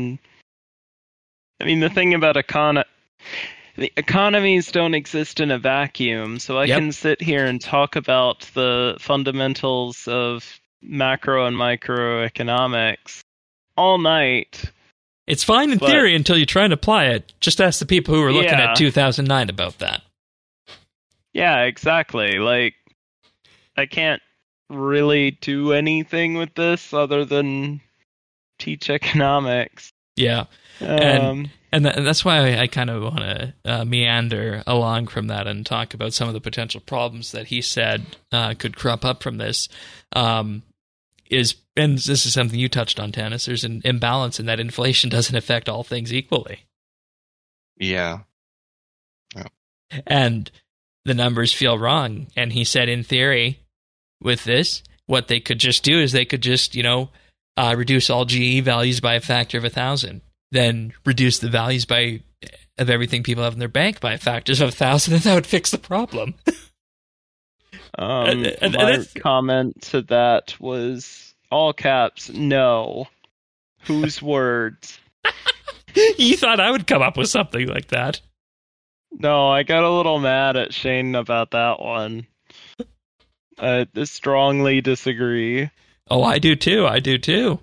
the thing about the economies don't exist in a vacuum, so I can sit here and talk about the fundamentals of macro and microeconomics all night. It's fine in theory until you try and apply it. Just ask the people who were looking at 2009 about that. Yeah, exactly. Like, I can't really do anything with this other than teach economics. Yeah. And that's why I kind of want to meander along from that and talk about some of the potential problems that he said could crop up from this. And this is something you touched on, Tanis. There's an imbalance in that inflation doesn't affect all things equally. Yeah. And the numbers feel wrong. And he said, in theory, with this, what they could just do is they could just, reduce all GE values by a factor of 1,000. Then reduce the values of everything people have in their bank by factors of 1,000, and that would fix the problem. My comment to that was all caps, no. Whose words? You thought I would come up with something like that. No, I got a little mad at Shane about that one. I strongly disagree. Oh, I do too.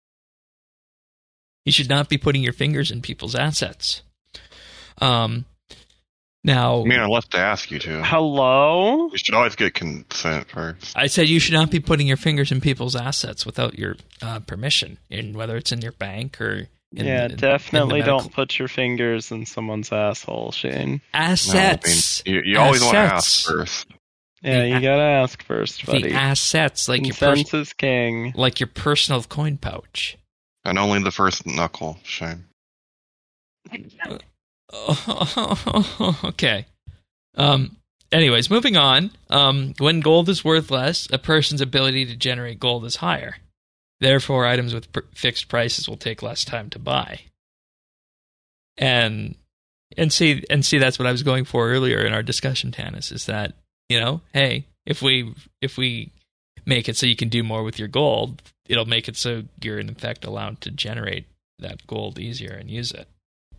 You should not be putting your fingers in people's assets. Now, I mean, unless they ask you to. Hello? You should always get consent first. I said you should not be putting your fingers in people's assets without your permission, whether it's in your bank or... definitely don't put your fingers in someone's asshole, Shane. Assets. No, you always want to ask first. Yeah, you gotta ask first, buddy. The assets, like consent is king. Like your personal coin pouch. And only the first knuckle, Shane. Okay. Anyways, moving on. When gold is worth less, a person's ability to generate gold is higher. Therefore, items with fixed prices will take less time to buy. And see, that's what I was going for earlier in our discussion, Tanis, is that, hey, if we make it so you can do more with your gold, it'll make it so you're in fact allowed to generate that gold easier and use it.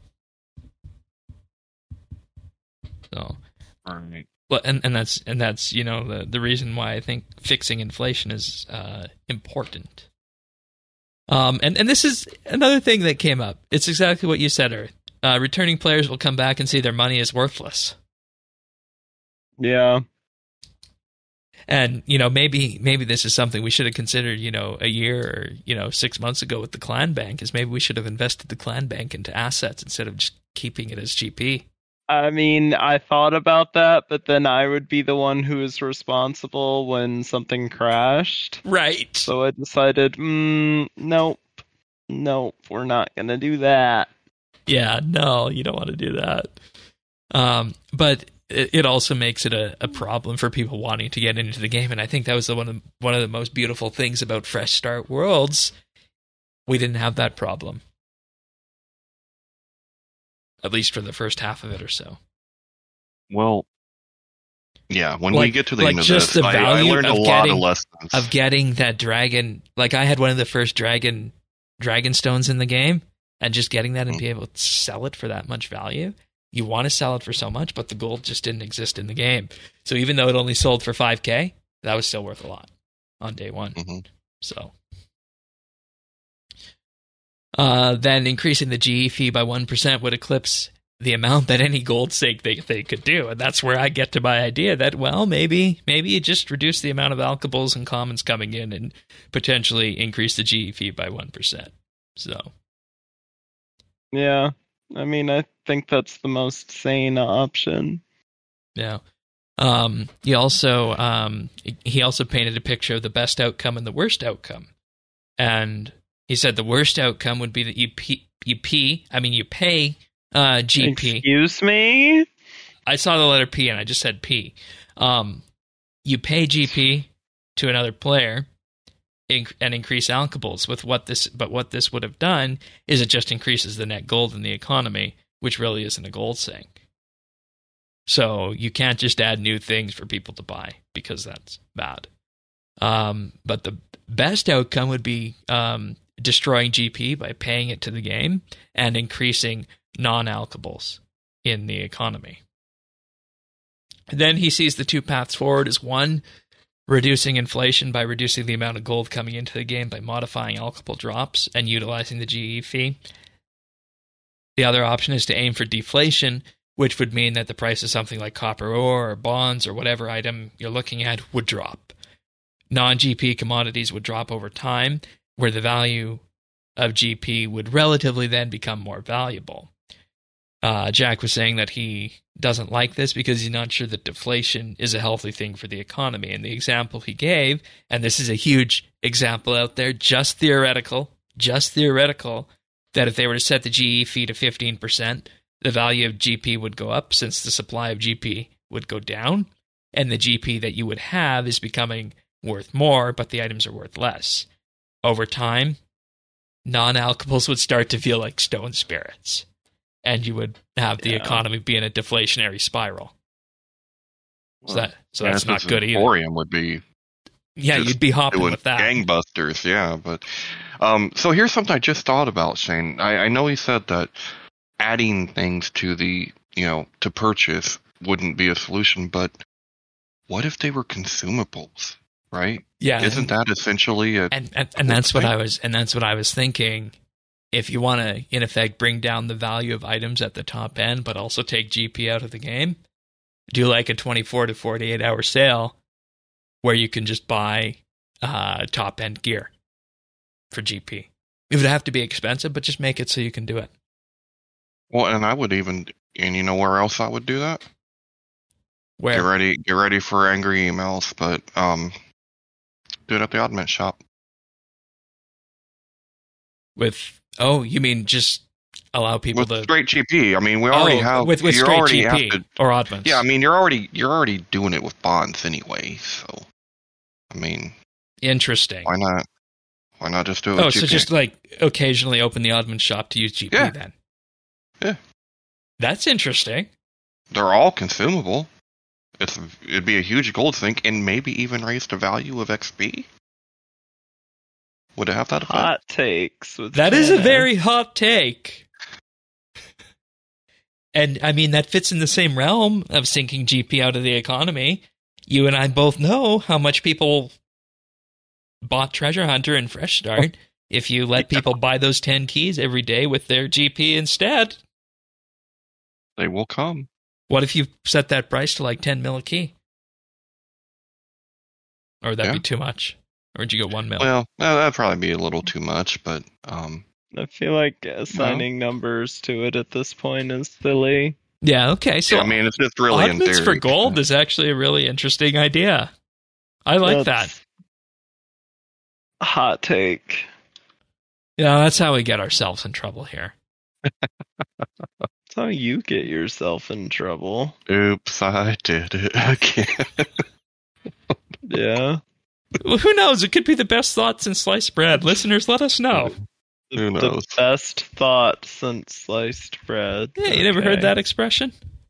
So, right. Well, and that's the reason why I think fixing inflation is important. And this is another thing that came up. It's exactly what you said, Earth. Returning players will come back and see their money is worthless. Yeah. And, maybe this is something we should have considered, a year or, 6 months ago with the Clan Bank, is maybe we should have invested the Clan Bank into assets instead of just keeping it as GP. I mean, I thought about that, but then I would be the one who is responsible when something crashed. Right. So I decided, nope, we're not going to do that. Yeah, no, you don't want to do that. But it also makes it a problem for people wanting to get into the game, and I think that was one of the most beautiful things about Fresh Start Worlds. We didn't have that problem, at least for the first half of it or so. Well, yeah, when we get to the end of just this, the value I learned a lot of lessons of getting that dragon. Like, I had one of the first dragon stones in the game, and just getting that and be able to sell it for that much value. You want to sell it for so much, but the gold just didn't exist in the game. So even though it only sold for 5K, that was still worth a lot on day one. Mm-hmm. So then increasing the GE fee by 1% would eclipse the amount that any gold stake they could do. And that's where I get to my idea that, well, maybe you just reduce the amount of alkables and commons coming in and potentially increase the GE fee by 1%. So. Yeah. I mean, I think that's the most sane option. Yeah. He also painted a picture of the best outcome and the worst outcome. And he said the worst outcome would be that you pay GP. Excuse me? I saw the letter P and I just said P. You pay GP to another player and increase alkables. But what this would have done is it just increases the net gold in the economy, which really isn't a gold sink. So you can't just add new things for people to buy because that's bad. But the best outcome would be destroying GP by paying it to the game and increasing non-alkables in the economy. Then he sees the two paths forward as one, reducing inflation by reducing the amount of gold coming into the game by modifying alkable drops and utilizing the GE fee. The other option is to aim for deflation, which would mean that the price of something like copper ore or bonds or whatever item you're looking at would drop. Non-GP commodities would drop over time, where the value of GP would relatively then become more valuable. Jack was saying that he doesn't like this because he's not sure that deflation is a healthy thing for the economy. And the example he gave, and this is a huge example out there, just theoretical, that if they were to set the GE fee to 15%, the value of GP would go up since the supply of GP would go down, and the GP that you would have is becoming worth more, but the items are worth less. Over time, non-alkables would start to feel like stone spirits, and you would have the economy be in a deflationary spiral. So that's not good either. Emporium would be... Yeah, you'd be hopping with that. Gangbusters, yeah. But so here's something I just thought about, Shane. I know he said that adding things to to purchase wouldn't be a solution, but what if they were consumables, right? Yeah. Isn't that essentially a... And that's what I was thinking. If you want to, in effect, bring down the value of items at the top end, but also take GP out of the game, do like a 24 to 48 hour sale where you can just buy top end gear for GP. It would have to be expensive, but just make it so you can do it. Well, and I would even, and you know where else I would do that? Where? Get ready for angry emails, but do it at the Oddment shop. You mean just allow people with straight GP? I mean, we already have with straight GP or Oddments. Yeah, I mean, you're already doing it with bonds anyway. So, I mean, interesting. Why not? Why not just do it? With GP? So just like occasionally open the Oddment shop to use GP then. Yeah, that's interesting. They're all consumable. It'd be a huge gold sink and maybe even raise the value of XP. Would it have that effect? Hot takes. That is a very hot take. And, I mean, that fits in the same realm of sinking GP out of the economy. You and I both know how much people bought Treasure Hunter and Fresh Start. If you let people buy those 10 keys every day with their GP instead, they will come. What if you set that price to like 10 mil a key? Or would that be too much? Or would you go 1 mil? Well, that'd probably be a little too much, but... I feel like assigning numbers to it at this point is silly. Yeah, okay. So I mean, it's just really in theory. For gold is actually a really interesting idea. I like that. Hot take. Yeah, that's how we get ourselves in trouble here. That's how you get yourself in trouble. Oops, I did it again. Yeah. Well, who knows? It could be the best thought since sliced bread. Listeners, let us know. Who knows? The best thought since sliced bread. Yeah, you never heard that expression?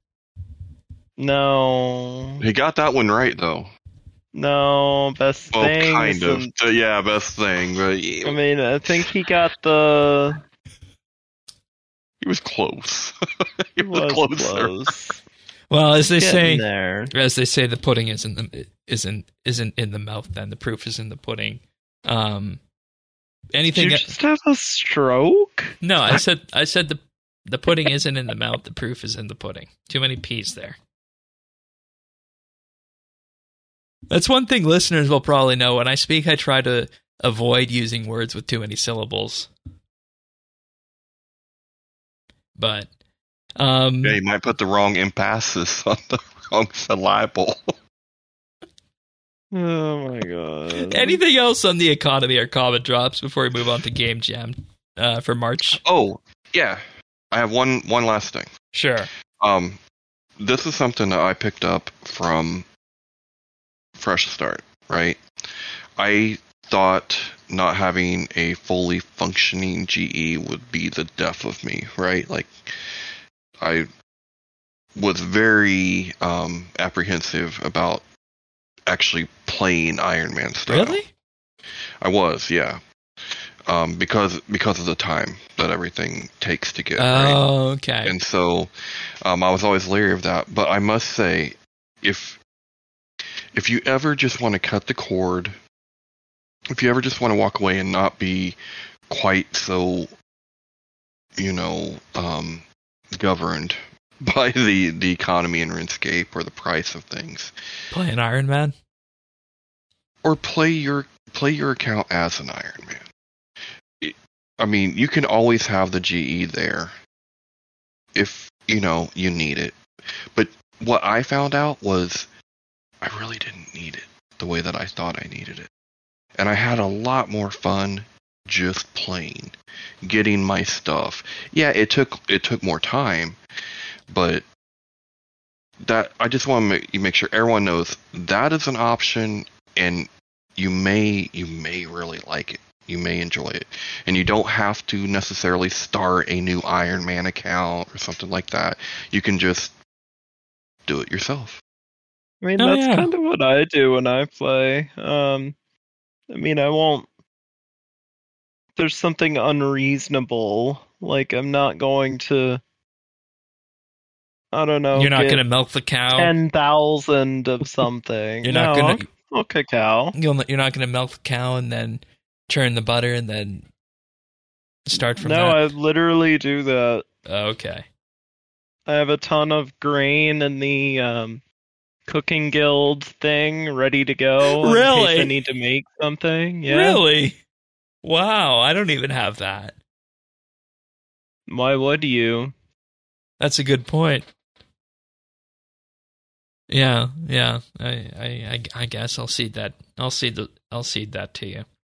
No. He got that one right, though. No, best thing. Kind of. Yeah, best thing. But I mean, I think he got the... He was close. He was close. Well, as they say, the pudding isn't in the mouth. Then the proof is in the pudding. Anything? Did you just have a stroke? No, I said The pudding isn't in the mouth. The proof is in the pudding. Too many P's there. That's one thing listeners will probably know. When I speak, I try to avoid using words with too many syllables. But Yeah, you might put the wrong emphasis on the wrong syllable. Oh my god. anything else on the economy or comment drops before we move on to Game Jam for March? Oh, yeah. I have one last thing. Sure. This is something that I picked up from Fresh Start, right? I thought not having a fully functioning GE would be the death of me, right? Like, I was very apprehensive about actually playing Iron Man style. Really? I was, yeah. Because of the time that everything takes to get right. Oh, okay. And so I was always leery of that. But I must say, if you ever just want to cut the cord, if you ever just want to walk away and not be quite so, governed by the economy in RuneScape or the price of things, Play an Iron Man? or play your account as an Iron Man. I mean, you can always have the GE there if, you need it. But what I found out was I really didn't need it the way that I thought I needed it. And I had a lot more fun just playing, getting my stuff. Yeah, it took more time, but that I just want to make sure everyone knows that is an option, and you may really like it. You may enjoy it. And you don't have to necessarily start a new Iron Man account or something like that. You can just do it yourself. I mean, Oh, that's yeah. kind of what I do when I play. I mean, I won't. There's something unreasonable. Like, I'm not going to. I don't know. You're not get going to milk the cow. 10,000 of something. You're not No, going to. I'll cacao. You're not going to milk the cow and then churn the butter and then start from No, that. I literally do that. Okay. I have a ton of grain in the cooking guild thing ready to go. In Really? case I need to make something. Yeah. Really? Wow, I don't even have that. Why would you? That's a good point. Yeah. I guess I'll cede that. I'll cede that to you.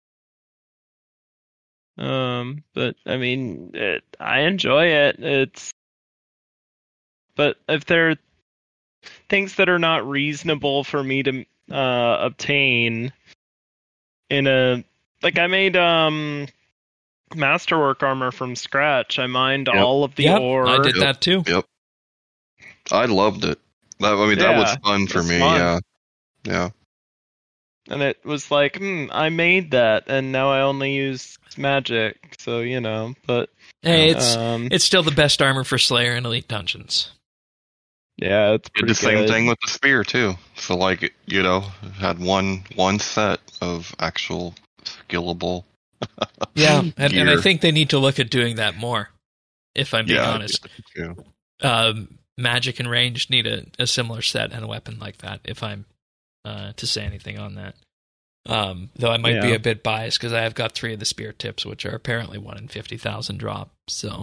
But I mean, I enjoy it. But if there are things that are not reasonable for me to obtain in a I made masterwork armor from scratch. I mined all of the ore. I did that too. Yep. I loved it. That was fun for me. Fun. Yeah. And it was like, I made that, and now I only use magic. So but Hey, it's still the best armor for Slayer in Elite Dungeons. yeah, it's Did pretty the same good. thing with the spear too. So had one set of actual skillable. Yeah, and I gear. think they need to look at doing that more. If I'm being honest, Yeah. magic and ranged need a similar set and a weapon like that. If I'm to say anything on that, though I might be a bit biased because I have got 3 of the spear tips, which are apparently 1 in 50,000 drop. So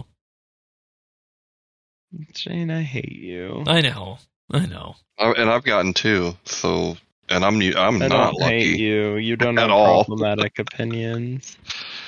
Shane, I hate you. I know. And I've gotten 2. So, and I'm I not don't hate lucky. you. You don't at have all. problematic opinions.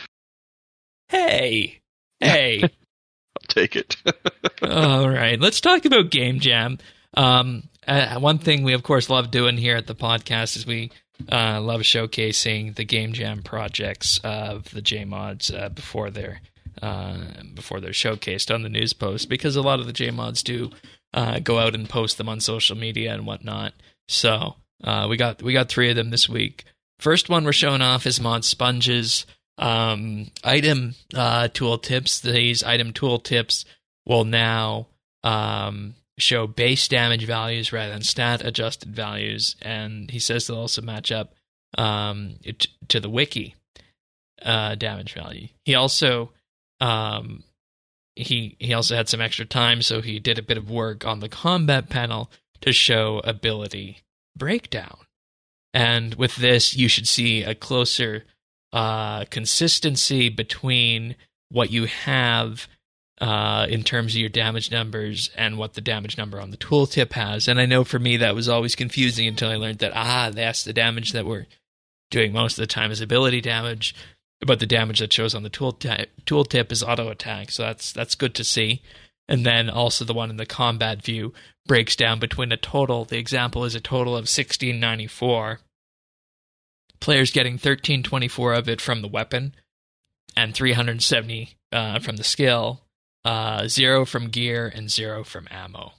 Hey. I'll take it. All right, let's talk about Game Jam. One thing we, of course, love doing here at the podcast is we love showcasing the Game Jam projects of the JMods before they're showcased on the news post, because a lot of the JMods do go out and post them on social media and whatnot. So we got 3 of them this week. First one we're showing off is Mod Sponge's item tool tips. These item tool tips will now show base damage values rather than stat adjusted values, and he says they'll also match up to the wiki damage value. He also he also had some extra time, so he did a bit of work on the combat panel to show ability breakdown. And with this, you should see a closer consistency between what you have in terms of your damage numbers and what the damage number on the tooltip has. And I know for me that was always confusing until I learned that, that's the damage that we're doing most of the time is ability damage, but the damage that shows on the tooltip is auto attack. So that's good to see. And then also the one in the combat view breaks down between a total. The example is a total of 1694. Players getting 1324 of it from the weapon and 370 from the skill, 0 from gear, and 0 from ammo.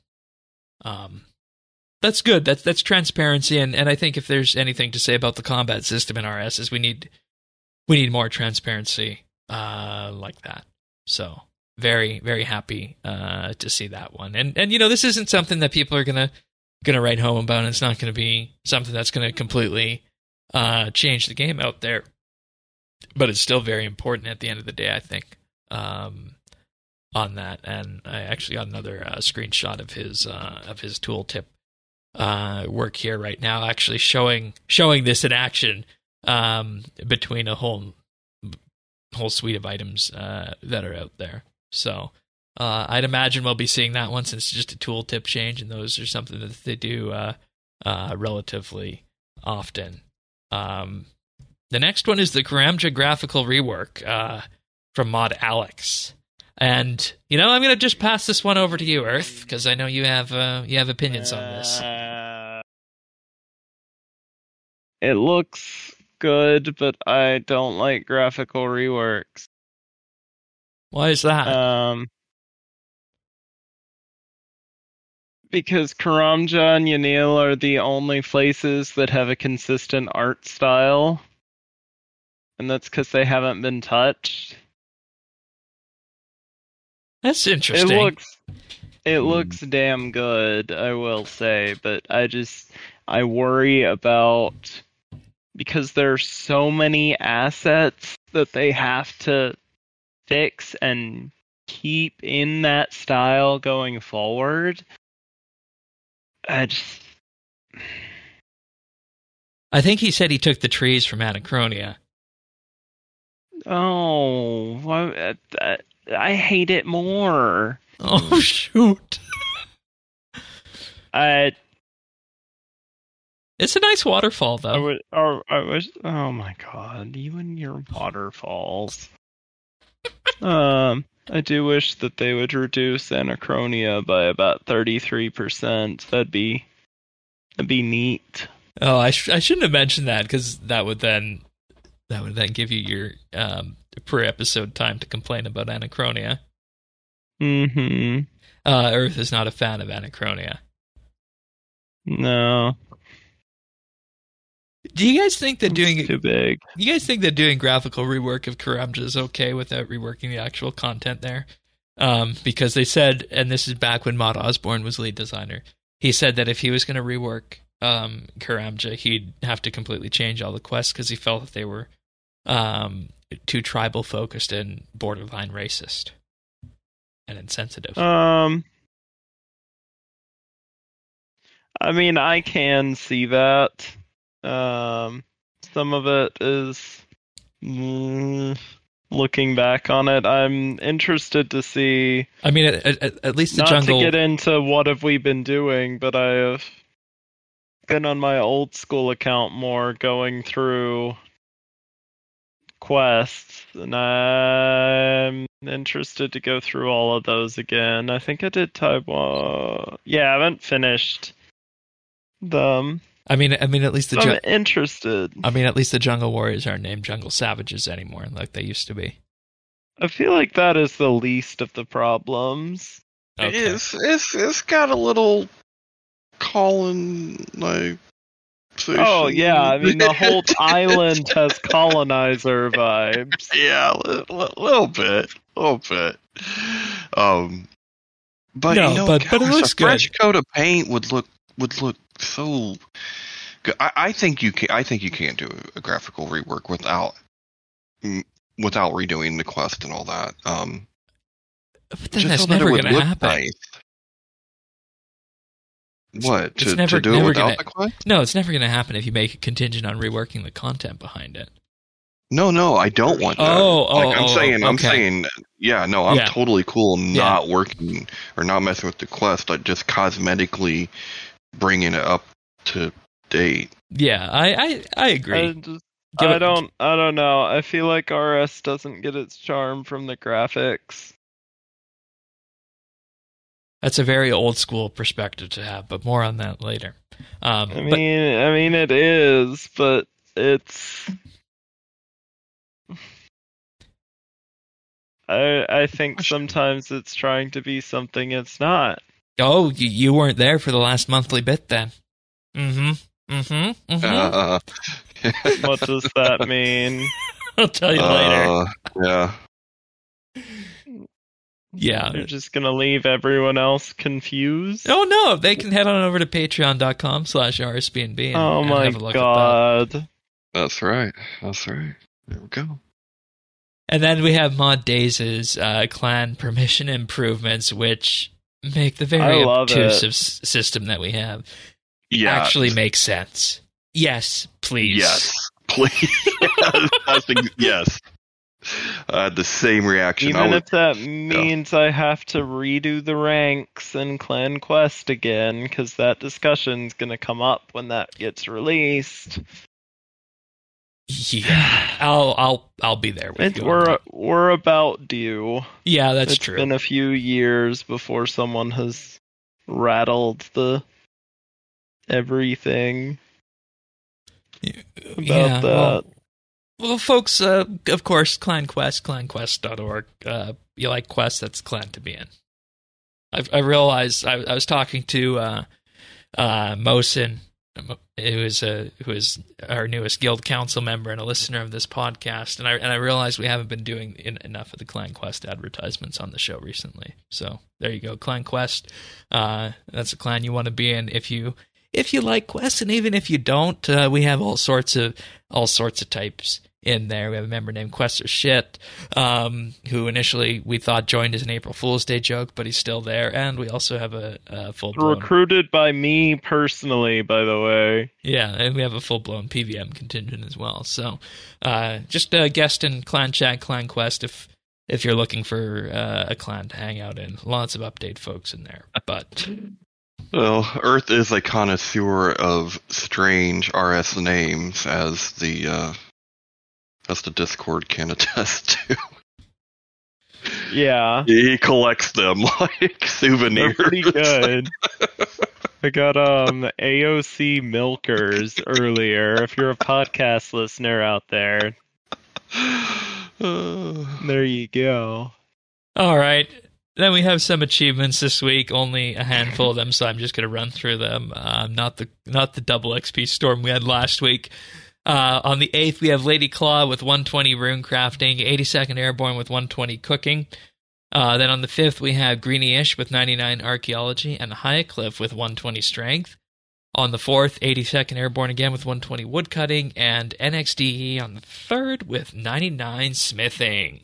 That's good. That's transparency, and I think if there's anything to say about the combat system in RS is we need more transparency like that. So very, very happy to see that one. And this isn't something that people are gonna write home about, and it's not gonna be something that's gonna completely change the game out there. But it's still very important at the end of the day, I think, on that. And I actually got another screenshot of his tooltip work here right now, actually showing this in action between a whole suite of items that are out there. So I'd imagine we'll be seeing that one since it's just a tooltip change, and those are something that they do relatively often. The next one is the Karamja graphical rework from Mod Alex. And, I'm going to just pass this one over to you, Earth, because I know you have opinions on this. It looks good, but I don't like graphical reworks. Why is that? Because Karamja and Yanil are the only places that have a consistent art style. And that's because they haven't been touched. That's interesting. It looks damn good, I will say, but I worry about, because there's so many assets that they have to fix and keep in that style going forward. I think he said he took the trees from Anachronia. Oh, I hate it more. Oh, shoot. It's a nice waterfall, though. Oh my god, you and your waterfalls. I do wish that they would reduce Anachronia by about 33%. That'd be neat. Oh, I shouldn't have mentioned that, because that would then give you your per episode time to complain about Anachronia. Mm-hmm. Earth is not a fan of Anachronia. No. Do you guys think that It's too big? You guys think that doing graphical rework of Karamja is okay without reworking the actual content there? Because they said, and this is back when Maud Osborne was lead designer, he said that if he was going to rework Karamja, he'd have to completely change all the quests because he felt that they were too tribal focused and borderline racist and insensitive. I mean, I can see that. Some of it is, looking back on it, I'm interested to see. I mean, at least the not jungle. Not to get into what have we been doing, but I have been on my old school account more going through quests, and I'm interested to go through all of those again. I think I did Taiwan. Yeah, I haven't finished them. I mean, at least I'm interested. I mean, at least the Jungle Warriors aren't named Jungle Savages anymore, like they used to be. I feel like that is the least of the problems. Okay. It's got a little colonization. Oh yeah, I mean the whole island has colonizer vibes. Yeah, a little bit. But no, but it looks good. A fresh coat of paint would look so good. I think you can't do a graphical rework without redoing the quest and all that. But then Just that's so that it never would going to look happen. nice. What? It's To never do it without gonna, the quest? No, it's never going to happen if you make it contingent on reworking the content behind it. No, I don't want that. I'm saying, yeah, no, I'm totally cool not working or not messing with the quest, like just cosmetically bringing it up to date. Yeah, I agree. I don't know. I feel like RS doesn't get its charm from the graphics. That's a very old school perspective to have, but more on that later. I mean, it is, but it's. I think sometimes it's trying to be something it's not. Oh, you weren't there for the last monthly bit then. What does that mean? I'll tell you later. Yeah. Yeah. You're just going to leave everyone else confused? Oh, no. They can head on over to patreon.com/RSBNB. Oh, my God. That's right. There we go. And then we have Mod Days' clan permission improvements, which make the very obtrusive system that we have actually make sense. Yes, please. Yes, please. Yes. I had the same reaction. Even if that means I have to redo the ranks in Clan Quest again, because that discussion's going to come up when that gets released. Yeah, I'll be there with you. We're about due. Yeah, that's true. It's been a few years before someone has rattled the everything about that. Well, folks, of course, Clan Quest, clanquest.org. You like Quest, that's Clan to be in. I realized I was talking to Mosin, who is our newest guild council member and a listener of this podcast, and I realized we haven't been doing enough of the Clan Quest advertisements on the show recently. So there you go, Clan Quest. That's a clan you want to be in if you like Quest, and even if you don't, we have all sorts of types in there. We have a member named Quester Shit, who initially we thought joined as an April Fool's Day joke, but he's still there. And we also have a full-blown... Recruited by me personally, by the way. Yeah, and we have a full-blown PVM contingent as well. So just a guest in Clan Chat, Clan Quest, if you're looking for a clan to hang out in. Lots of update folks in there, but... Well, Earth is a connoisseur of strange RS names, as the Discord can attest to. Yeah. He collects them like souvenirs. They're pretty good. I got AOC Milkers earlier. If you're a podcast listener out there, there you go. All right. Then we have some achievements this week, only a handful of them, so I'm just going to run through them. Not the double XP storm we had last week. On the 8th, we have Lady Claw with 120 rune crafting, 82nd Airborne with 120 cooking. Then on the 5th, we have Greeny-ish with 99 archaeology and Highcliff with 120 strength. On the 4th, 82nd Airborne again with 120 woodcutting, and NXDE on the 3rd with 99 smithing.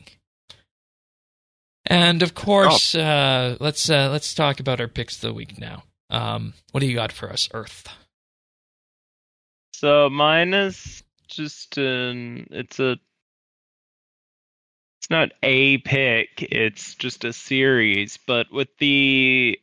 And of course, let's talk about our picks of the week now. What do you got for us, Earth? So mine is just it's not a pick, it's just a series, but with the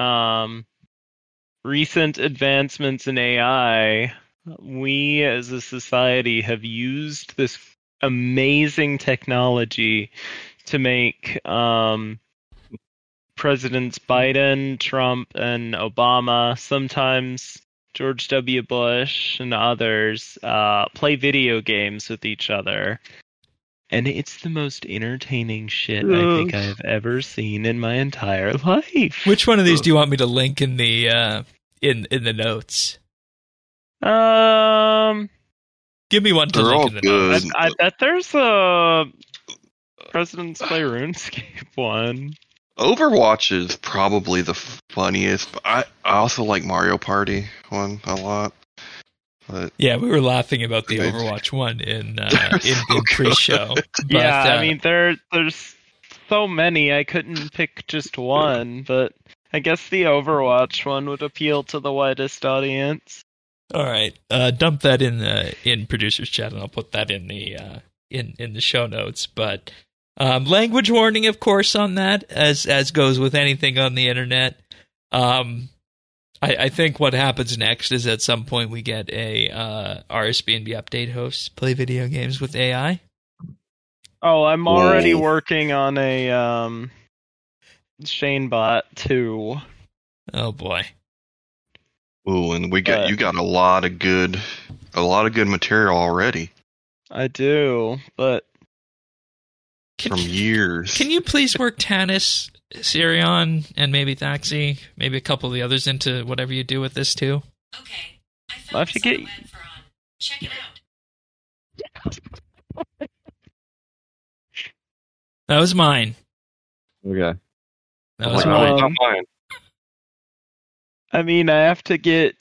recent advancements in AI, we as a society have used this amazing technology to make Presidents Biden, Trump, and Obama, sometimes George W. Bush and others, play video games with each other. And it's the most entertaining shit I think I have ever seen in my entire life. Which one of these do you want me to link in the in the notes? Give me one to link in the notes. I bet there's a Presidents Play RuneScape one. Overwatch is probably the funniest, but I also like Mario Party one a lot. But yeah, we were laughing about the Overwatch one in pre-show. But, yeah, I mean there's so many, I couldn't pick just one, but I guess the Overwatch one would appeal to the widest audience. All right, dump that in producer's chat, and I'll put that in the in the show notes. But language warning, of course, on that, as goes with anything on the internet. I think what happens next is at some point we get a RSBNB update host play video games with AI. Oh, I'm already Whoa. working on a Shanebot 2. Oh boy. Ooh, and you got a lot of good material already I do, but from years. Can you please work Tanis, Sirion, and maybe Thaxi, maybe a couple of the others into whatever you do with this too? Okay, I I'll found have to this on get- the web for on. Check it out. That was mine. Okay. That was Oh, mine. it's not mine. I mean, I have to get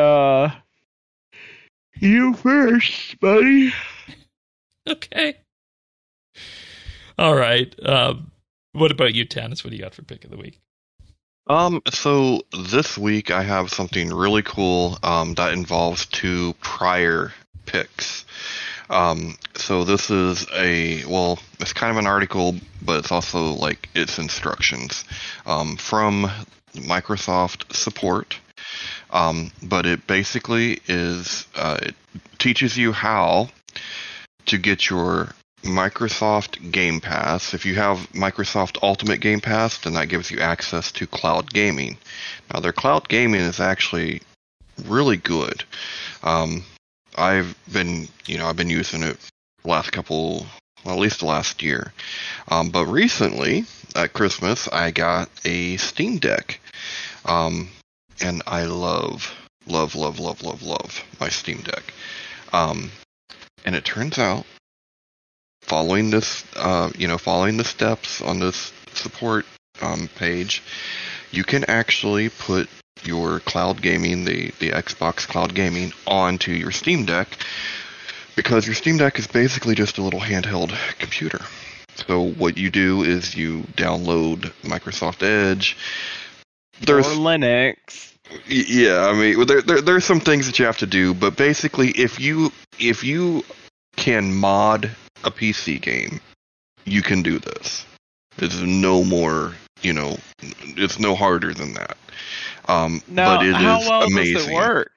you first, buddy. Okay. All right. What about you, Tanis? What do you got for pick of the week? So this week I have something really cool that involves two prior picks. So this is it's kind of an article, but it's also like its instructions from Microsoft support. But it basically is it teaches you how to get your Microsoft Game Pass. If you have Microsoft Ultimate Game Pass, then that gives you access to cloud gaming. Now, their cloud gaming is actually really good. I've been using it at least the last year. But recently, at Christmas, I got a Steam Deck. And I love my Steam Deck. And it turns out, following the steps on this support page, you can actually put your cloud gaming, the Xbox cloud gaming, onto your Steam Deck, because your Steam Deck is basically just a little handheld computer. So what you do is you download Microsoft Edge. Or Linux. Yeah, I mean, there's some things that you have to do, but basically, if you can mod a PC game, you can do this. It's no more, it's no harder than that. Now, but it how is well amazing. does it work?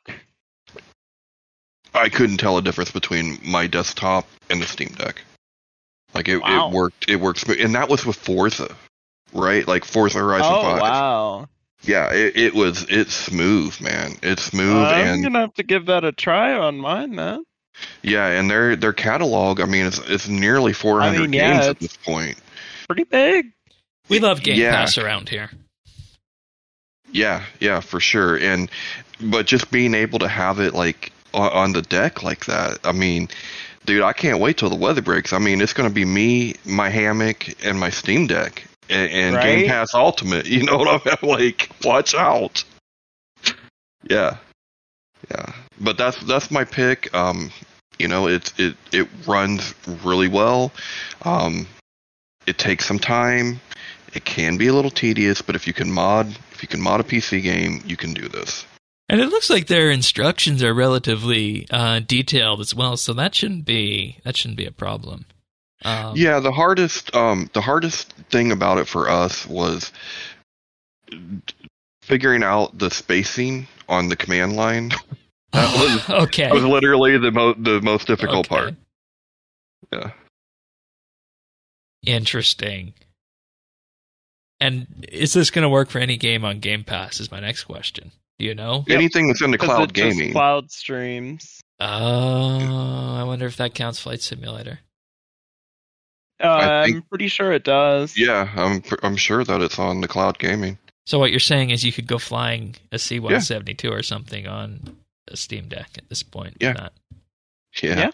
I couldn't tell a difference between my desktop and the Steam Deck. Like it worked smooth, and that was with Forza, right? Like Forza Horizon 5. Oh, wow. Yeah, it's smooth, man. It's smooth, I'm and gonna have to give that a try on mine, then. yeah, and their catalog, I mean, it's nearly 400 games at this point. Pretty big. We love Game Yeah. Pass around here. Yeah, for sure. But just being able to have it like on the deck like that, I mean, dude, I can't wait till the weather breaks. I mean, it's going to be me, my hammock, and my Steam Deck, and Right? Game Pass Ultimate. You know what I mean? Like, watch out. Yeah. But that's my pick. It runs really well. It takes some time. It can be a little tedious, but if you can mod a PC game, you can do this. And it looks like their instructions are relatively detailed as well, so that shouldn't be a problem. Yeah, the hardest thing about it for us was figuring out the spacing on the command line. That was okay. That was literally the most difficult Okay. part. Yeah. Interesting. And is this going to work for any game on Game Pass? Is my next question. Do you know? Yep. Anything that's in the 'Cause cloud it just gaming. cloud streams. Oh, I wonder if that counts Flight Simulator. I think- I'm pretty sure it does. Yeah, I'm sure that it's on the cloud gaming. So what you're saying is you could go flying a C-172 or something on a Steam Deck at this point. Yeah. Not. Yeah.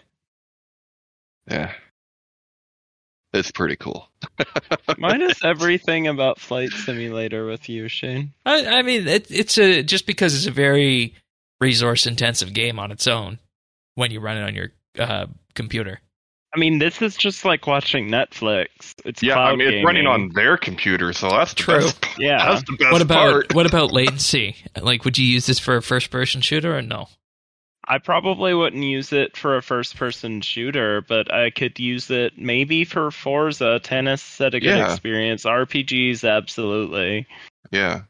It's pretty cool. Mine is everything about Flight Simulator with you, Shane. I mean, it's just because it's a very resource-intensive game on its own when you run it on your computer. I mean, this is just like watching Netflix. It's Yeah, cloud I mean, it's gaming. running on their computer, so that's the True. best. Yeah. That's the best part. What about latency? Like, would you use this for a first-person shooter or no? I probably wouldn't use it for a first-person shooter, but I could use it maybe for Forza. Tennis said a good Yeah. experience. RPGs, absolutely. Yeah.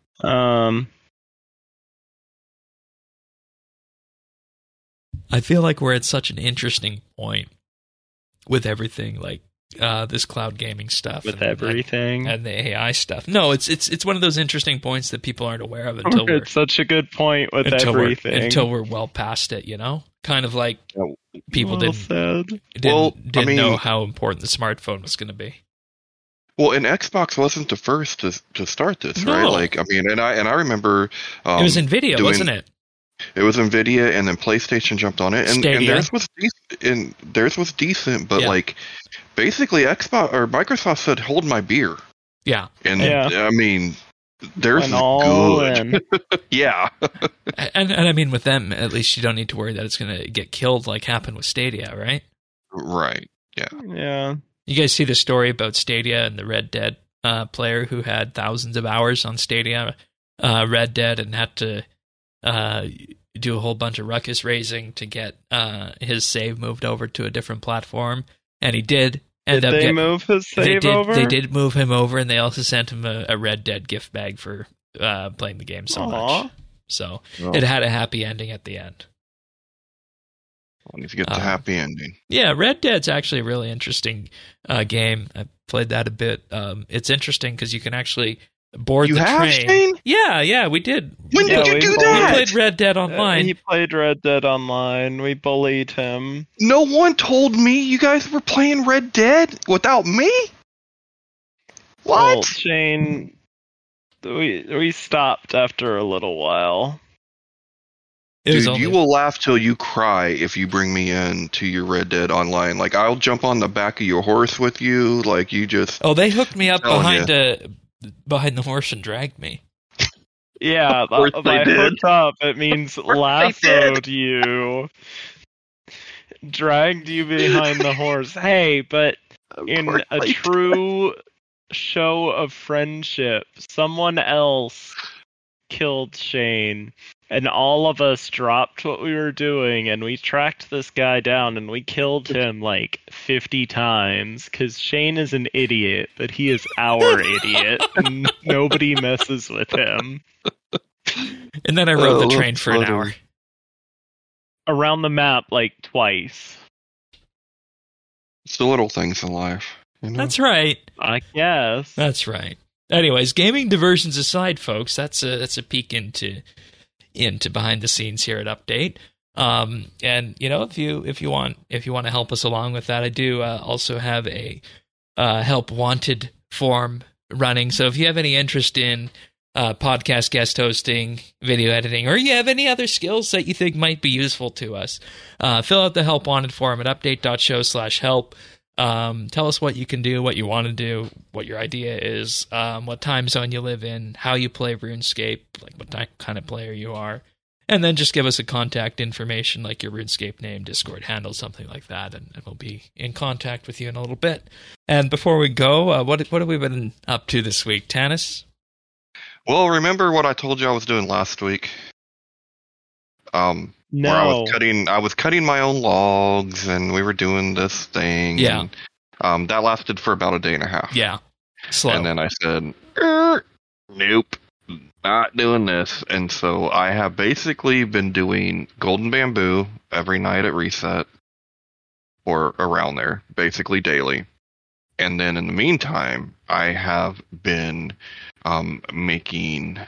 I feel like we're at such an interesting point with everything, like this cloud gaming stuff, With and, everything. and the AI stuff. No, it's one of those interesting points that people aren't aware of until we're It's such a good point with everything. until we're well past it. You know, kind of like people Well didn't said. didn't know how important the smartphone was going to be. Well, and Xbox wasn't the first to start this, right? No. Like, I mean, and I remember It was Nvidia, doing- wasn't it? it was Nvidia, and then PlayStation jumped on it, and Stadia. theirs was decent, but Yeah. like basically Xbox or Microsoft said, "Hold my beer," Yeah, and Yeah. I mean, theirs Went is all good. in. Yeah, and I mean, with them, at least you don't need to worry that it's going to get killed like happened with Stadia, right? right. Yeah. You guys see the story about Stadia and the Red Dead player who had thousands of hours on Stadia, Red Dead, and had to do a whole bunch of ruckus raising to get his save moved over to a different platform, and he did. Did they move his save over? They did move him over, and they also sent him a Red Dead gift bag for playing the game so Aw. much. So Well, it had a happy ending at the end. I need to get the happy ending. Yeah, Red Dead's actually a really interesting game. I played that a bit. It's interesting because you can actually board You the have, train. Shane? Yeah, we did. When Yeah, did you we do played- We that? played Red Dead Online. He played Red Dead Online. We bullied him. No one told me you guys were playing Red Dead without me. What? Well, Shane, we stopped after a little while. It was Dude, only- you will laugh till you cry if you bring me in to your Red Dead Online. Like, I'll jump on the back of your horse with you. Like, you just... Oh, they hooked me up Telling behind the horse and dragged me. Yeah, Of course by they did. hooked up, it means course they lassoed you. Dragged you behind the horse. Hey, but in a true show of friendship, someone else killed Shane, and all of us dropped what we were doing, and we tracked this guy down, and we killed him like 50 times, because Shane is an idiot, but he is our idiot, and nobody messes with him. And then I rode the Oh, train for an funny. hour. Around the map like twice. It's the little things in life. You know? That's right. I guess. That's right. Anyways, gaming diversions aside, folks, that's a peek into behind the scenes here at Update. And you know, if you want to help us along with that, I do also have a help wanted form running. So if you have any interest in podcast guest hosting, video editing, or you have any other skills that you think might be useful to us, fill out the help wanted form at update.show/help. Tell us what you can do, what you want to do, what your idea is, what time zone you live in, how you play RuneScape, like what kind of player you are, and then just give us a contact information like your RuneScape name, Discord handle, something like that, and we'll be in contact with you in a little bit. And before we go, what have we been up to this week, Tanis? Well, remember what I told you I was doing last week? Where I No. was cutting my own logs, and we were doing this thing. Yeah. And, that lasted for about a day and a half. Yeah, slow. And then I said, nope, not doing this. And so I have basically been doing Golden Bamboo every night at reset, or around there, basically daily. And then in the meantime, I have been making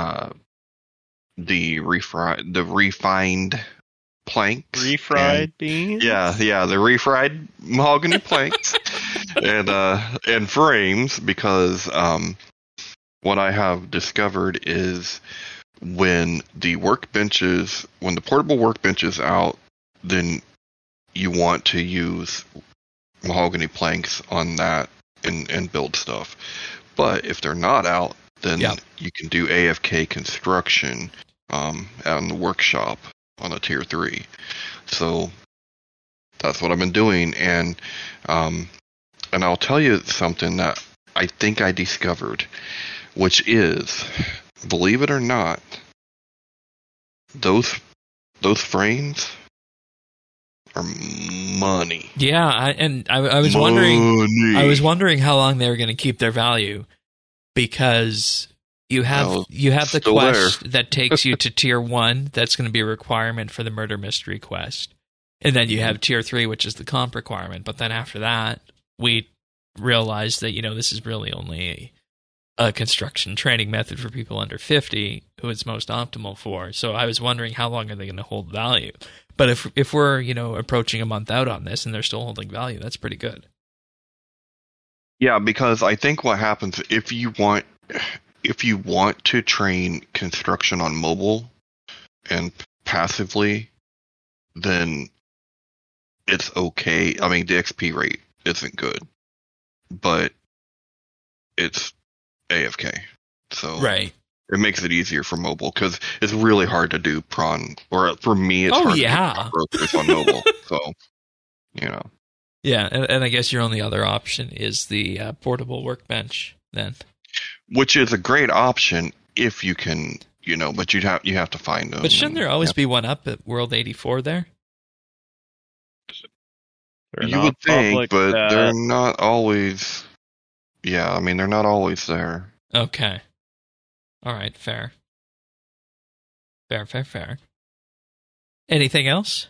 the refined planks. Refried beans? Yeah, the refried mahogany planks and frames, because what I have discovered is when the portable workbench is out, then you want to use mahogany planks on that and build stuff. But if they're not out, then you can do AFK construction out in the workshop on a tier 3. So that's what I've been doing, and I'll tell you something that I think I discovered, which is, believe it or not, those frames are money. Yeah, I was wondering how long they were going to keep their value, because you have the still quest that takes you to tier 1. That's going to be a requirement for the murder mystery quest, and then you have tier 3, which is the comp requirement. But then after that, we realized that this is really only a construction training method for people under 50 who it's most optimal for. So I was wondering, how long are they going to hold value? But if we're approaching a month out on this and they're still holding value, that's pretty good. Yeah, because I think what happens if you want to train construction on mobile and passively, then it's okay. I mean, the XP rate isn't good, but it's AFK, so right. It makes it easier for mobile, because it's really hard to do prawn, or for me, it's hard to do brokers on mobile. So, Yeah, and I guess your only other option is the portable workbench then, which is a great option if you can, but you have to find them. But shouldn't there always be one up at World 84 there? You would think, but they're not always. Yeah, I mean, they're not always there. Okay. All right, fair. Fair. Anything else?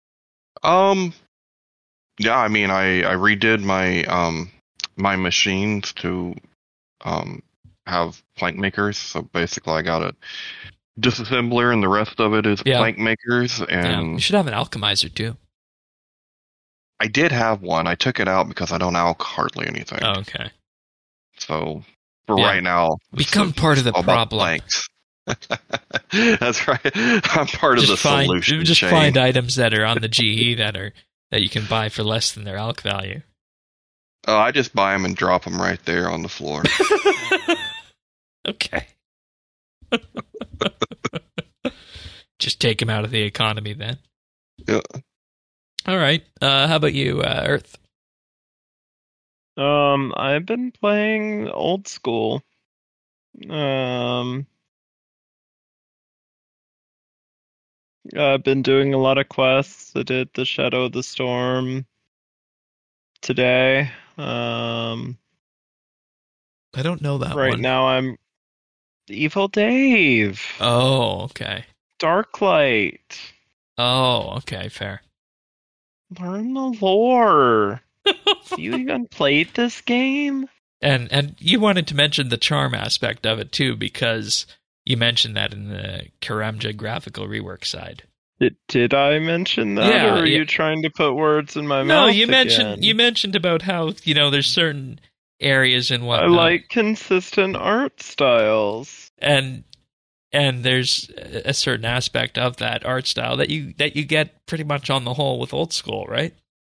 Yeah, I mean, I redid my my machines to have plank makers. So basically, I got a disassembler, and the rest of it is plank makers. And you should have an alchemizer too. I did have one. I took it out because I don't alch hardly anything. Oh, okay. So for right now, become part of the problem. That's right. I'm part of the solution. Just find items that are on the GE that you can buy for less than their alch value. Oh, I just buy them and drop them right there on the floor. Okay. Just take them out of the economy then. Yeah. All right. How about you, Earth? I've been playing old school. I've been doing a lot of quests. I did the Shadow of the Storm today. I don't know that right one. Now I'm Evil Dave. Oh, okay. Darklight. Oh, okay, fair. Learn the lore. You even played this game? And you wanted to mention the charm aspect of it too, because you mentioned that in the Karamja graphical rework side. Did I mention that, or are you trying to put words in my mouth? No, you mentioned about how there's certain areas and whatnot. I like consistent art styles, and there's a certain aspect of that art style that you get pretty much on the whole with old school, right?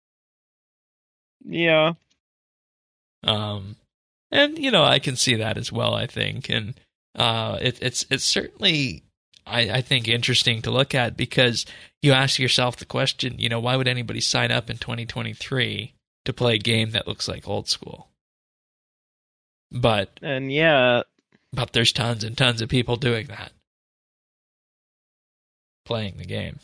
Yeah. And I can see that as well, I think, and it's certainly I think interesting to look at, because you ask yourself the question, why would anybody sign up in 2023 to play a game that looks like old school? But there's tons and tons of people doing that, playing the game,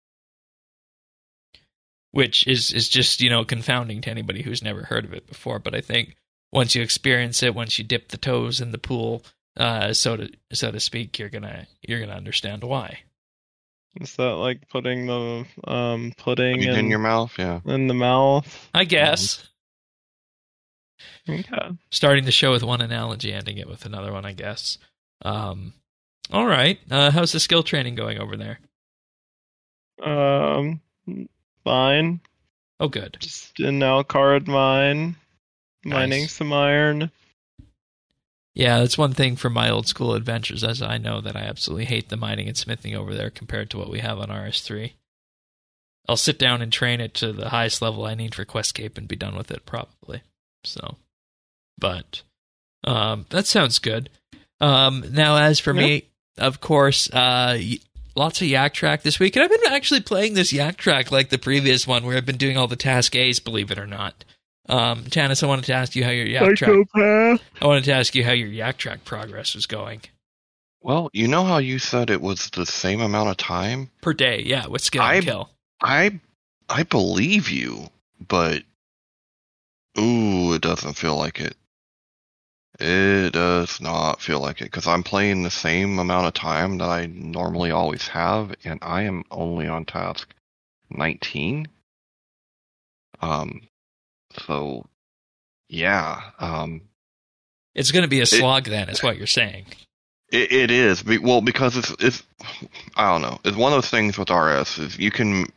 which is just confounding to anybody who's never heard of it before. But I think once you experience it, once you dip the toes in the pool, so to speak, you're gonna understand why. Is that like putting the pudding in your mouth? Yeah, in the mouth, I guess. Okay. Starting the show with one analogy, ending it with another one, I guess. All right. How's the skill training going over there? Fine. Oh, good. Just in Alcard mine, mining some iron. Yeah, that's one thing from my old school adventures, as I know that I absolutely hate the mining and smithing over there compared to what we have on RS3. I'll sit down and train it to the highest level I need for Questcape and be done with it, probably. So, but that sounds good. Now, as for me, of course, lots of Yak Track this week, and I've been actually playing this Yak Track like the previous one, where I've been doing all the task A's, believe it or not. Tanis, I wanted to ask you how your Yak Track. I wanted to ask you how your Yak Track progress was going Well, you know how you said it was the same amount of time per day. Yeah, with skill and kill. I believe you, but it doesn't feel like it. It does not feel like it, because I'm playing the same amount of time that I normally always have, and I am only on task 19. So, yeah. It's going to be a slog then, is what you're saying. It is. Well, because it's I don't know. It's one of those things with RS is you can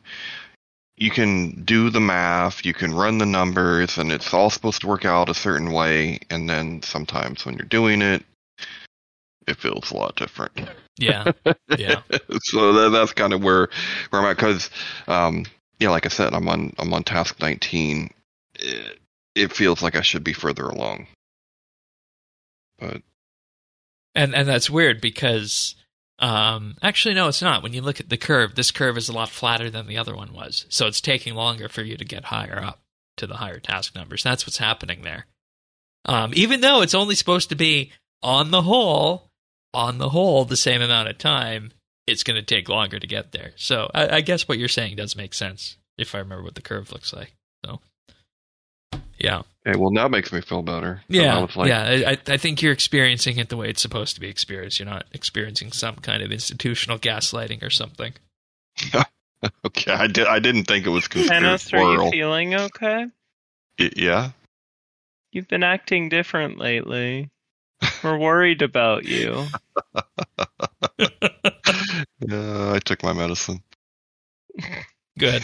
do the math, you can run the numbers, and it's all supposed to work out a certain way, and then sometimes when you're doing it, it feels a lot different. Yeah. So that's kind of where I'm at, because like I said, I'm on task 19. It feels like I should be further along, but and that's weird because actually no, it's not. When you look at the curve, this curve is a lot flatter than the other one was, so it's taking longer for you to get higher up to the higher task numbers. That's what's happening there. Even though it's only supposed to be on the whole the same amount of time, it's going to take longer to get there. So I guess what you're saying does make sense if I remember what the curve looks like. So yeah. Okay, well, now it makes me feel better. Yeah, I think you're experiencing it the way it's supposed to be experienced. You're not experiencing some kind of institutional gaslighting or something. Okay, I didn't think it was Tanis, are you feeling okay? Yeah. You've been acting different lately. We're worried about you. I took my medicine. Good.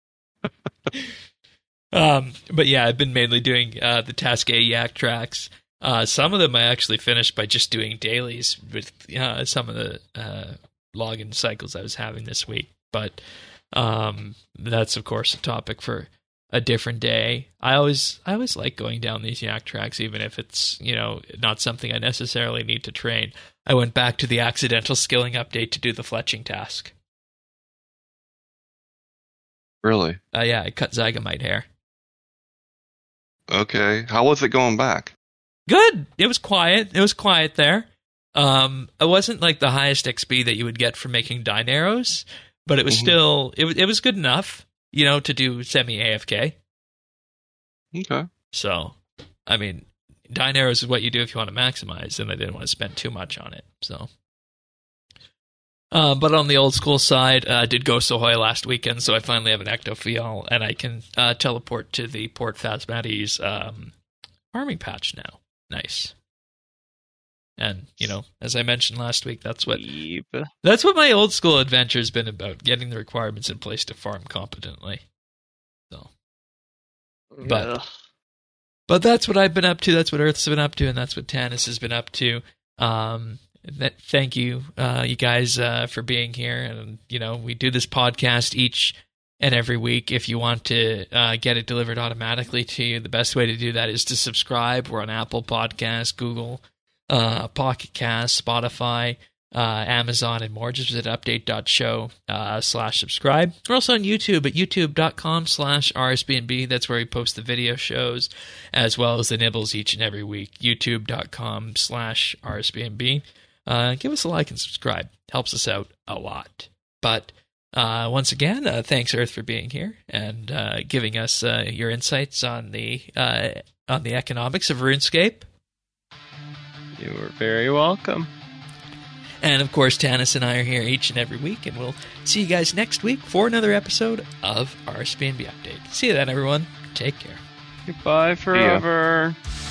But yeah, I've been mainly doing the Task A Yak Tracks. Some of them I actually finished by just doing dailies with some of the login cycles I was having this week. But that's, of course, a topic for a different day. I always like going down these Yak Tracks, even if it's not something I necessarily need to train. I went back to the accidental skilling update to do the fletching task. Really? Yeah, I cut Zygamite hair. Okay. How was it going back? Good. It was quiet. It was quiet there. It wasn't like the highest XP that you would get from making Dyne arrows, but it was still, it was good enough, to do semi-AFK. Okay. So, I mean, Dyne arrows is what you do if you want to maximize, and I didn't want to spend too much on it, so. But on the old school side, I did Ghost Ahoy last weekend, so I finally have an Ectophiol, and I can teleport to the Port Phasmates farming patch now. Nice. And, as I mentioned last week, that's what my old school adventure's been about, getting the requirements in place to farm competently. So, but that's what I've been up to, that's what Earth's been up to, and that's what Tanis has been up to. Thank you, you guys, for being here. And, we do this podcast each and every week. If you want to get it delivered automatically to you, the best way to do that is to subscribe. We're on Apple Podcasts, Google, Pocket Cast, Spotify, Amazon, and more. Just visit update.show/subscribe. We're also on YouTube at youtube.com/RSBNB. That's where we post the video shows as well as the nibbles each and every week. youtube.com/RSBNB. Give us a like and subscribe. Helps us out a lot. But once again, thanks, Earth, for being here and giving us your insights on the economics of RuneScape. You were very welcome. And, of course, Tanis and I are here each and every week, and we'll see you guys next week for another episode of RSBNB Update. See you then, everyone. Take care. Goodbye forever. Yeah.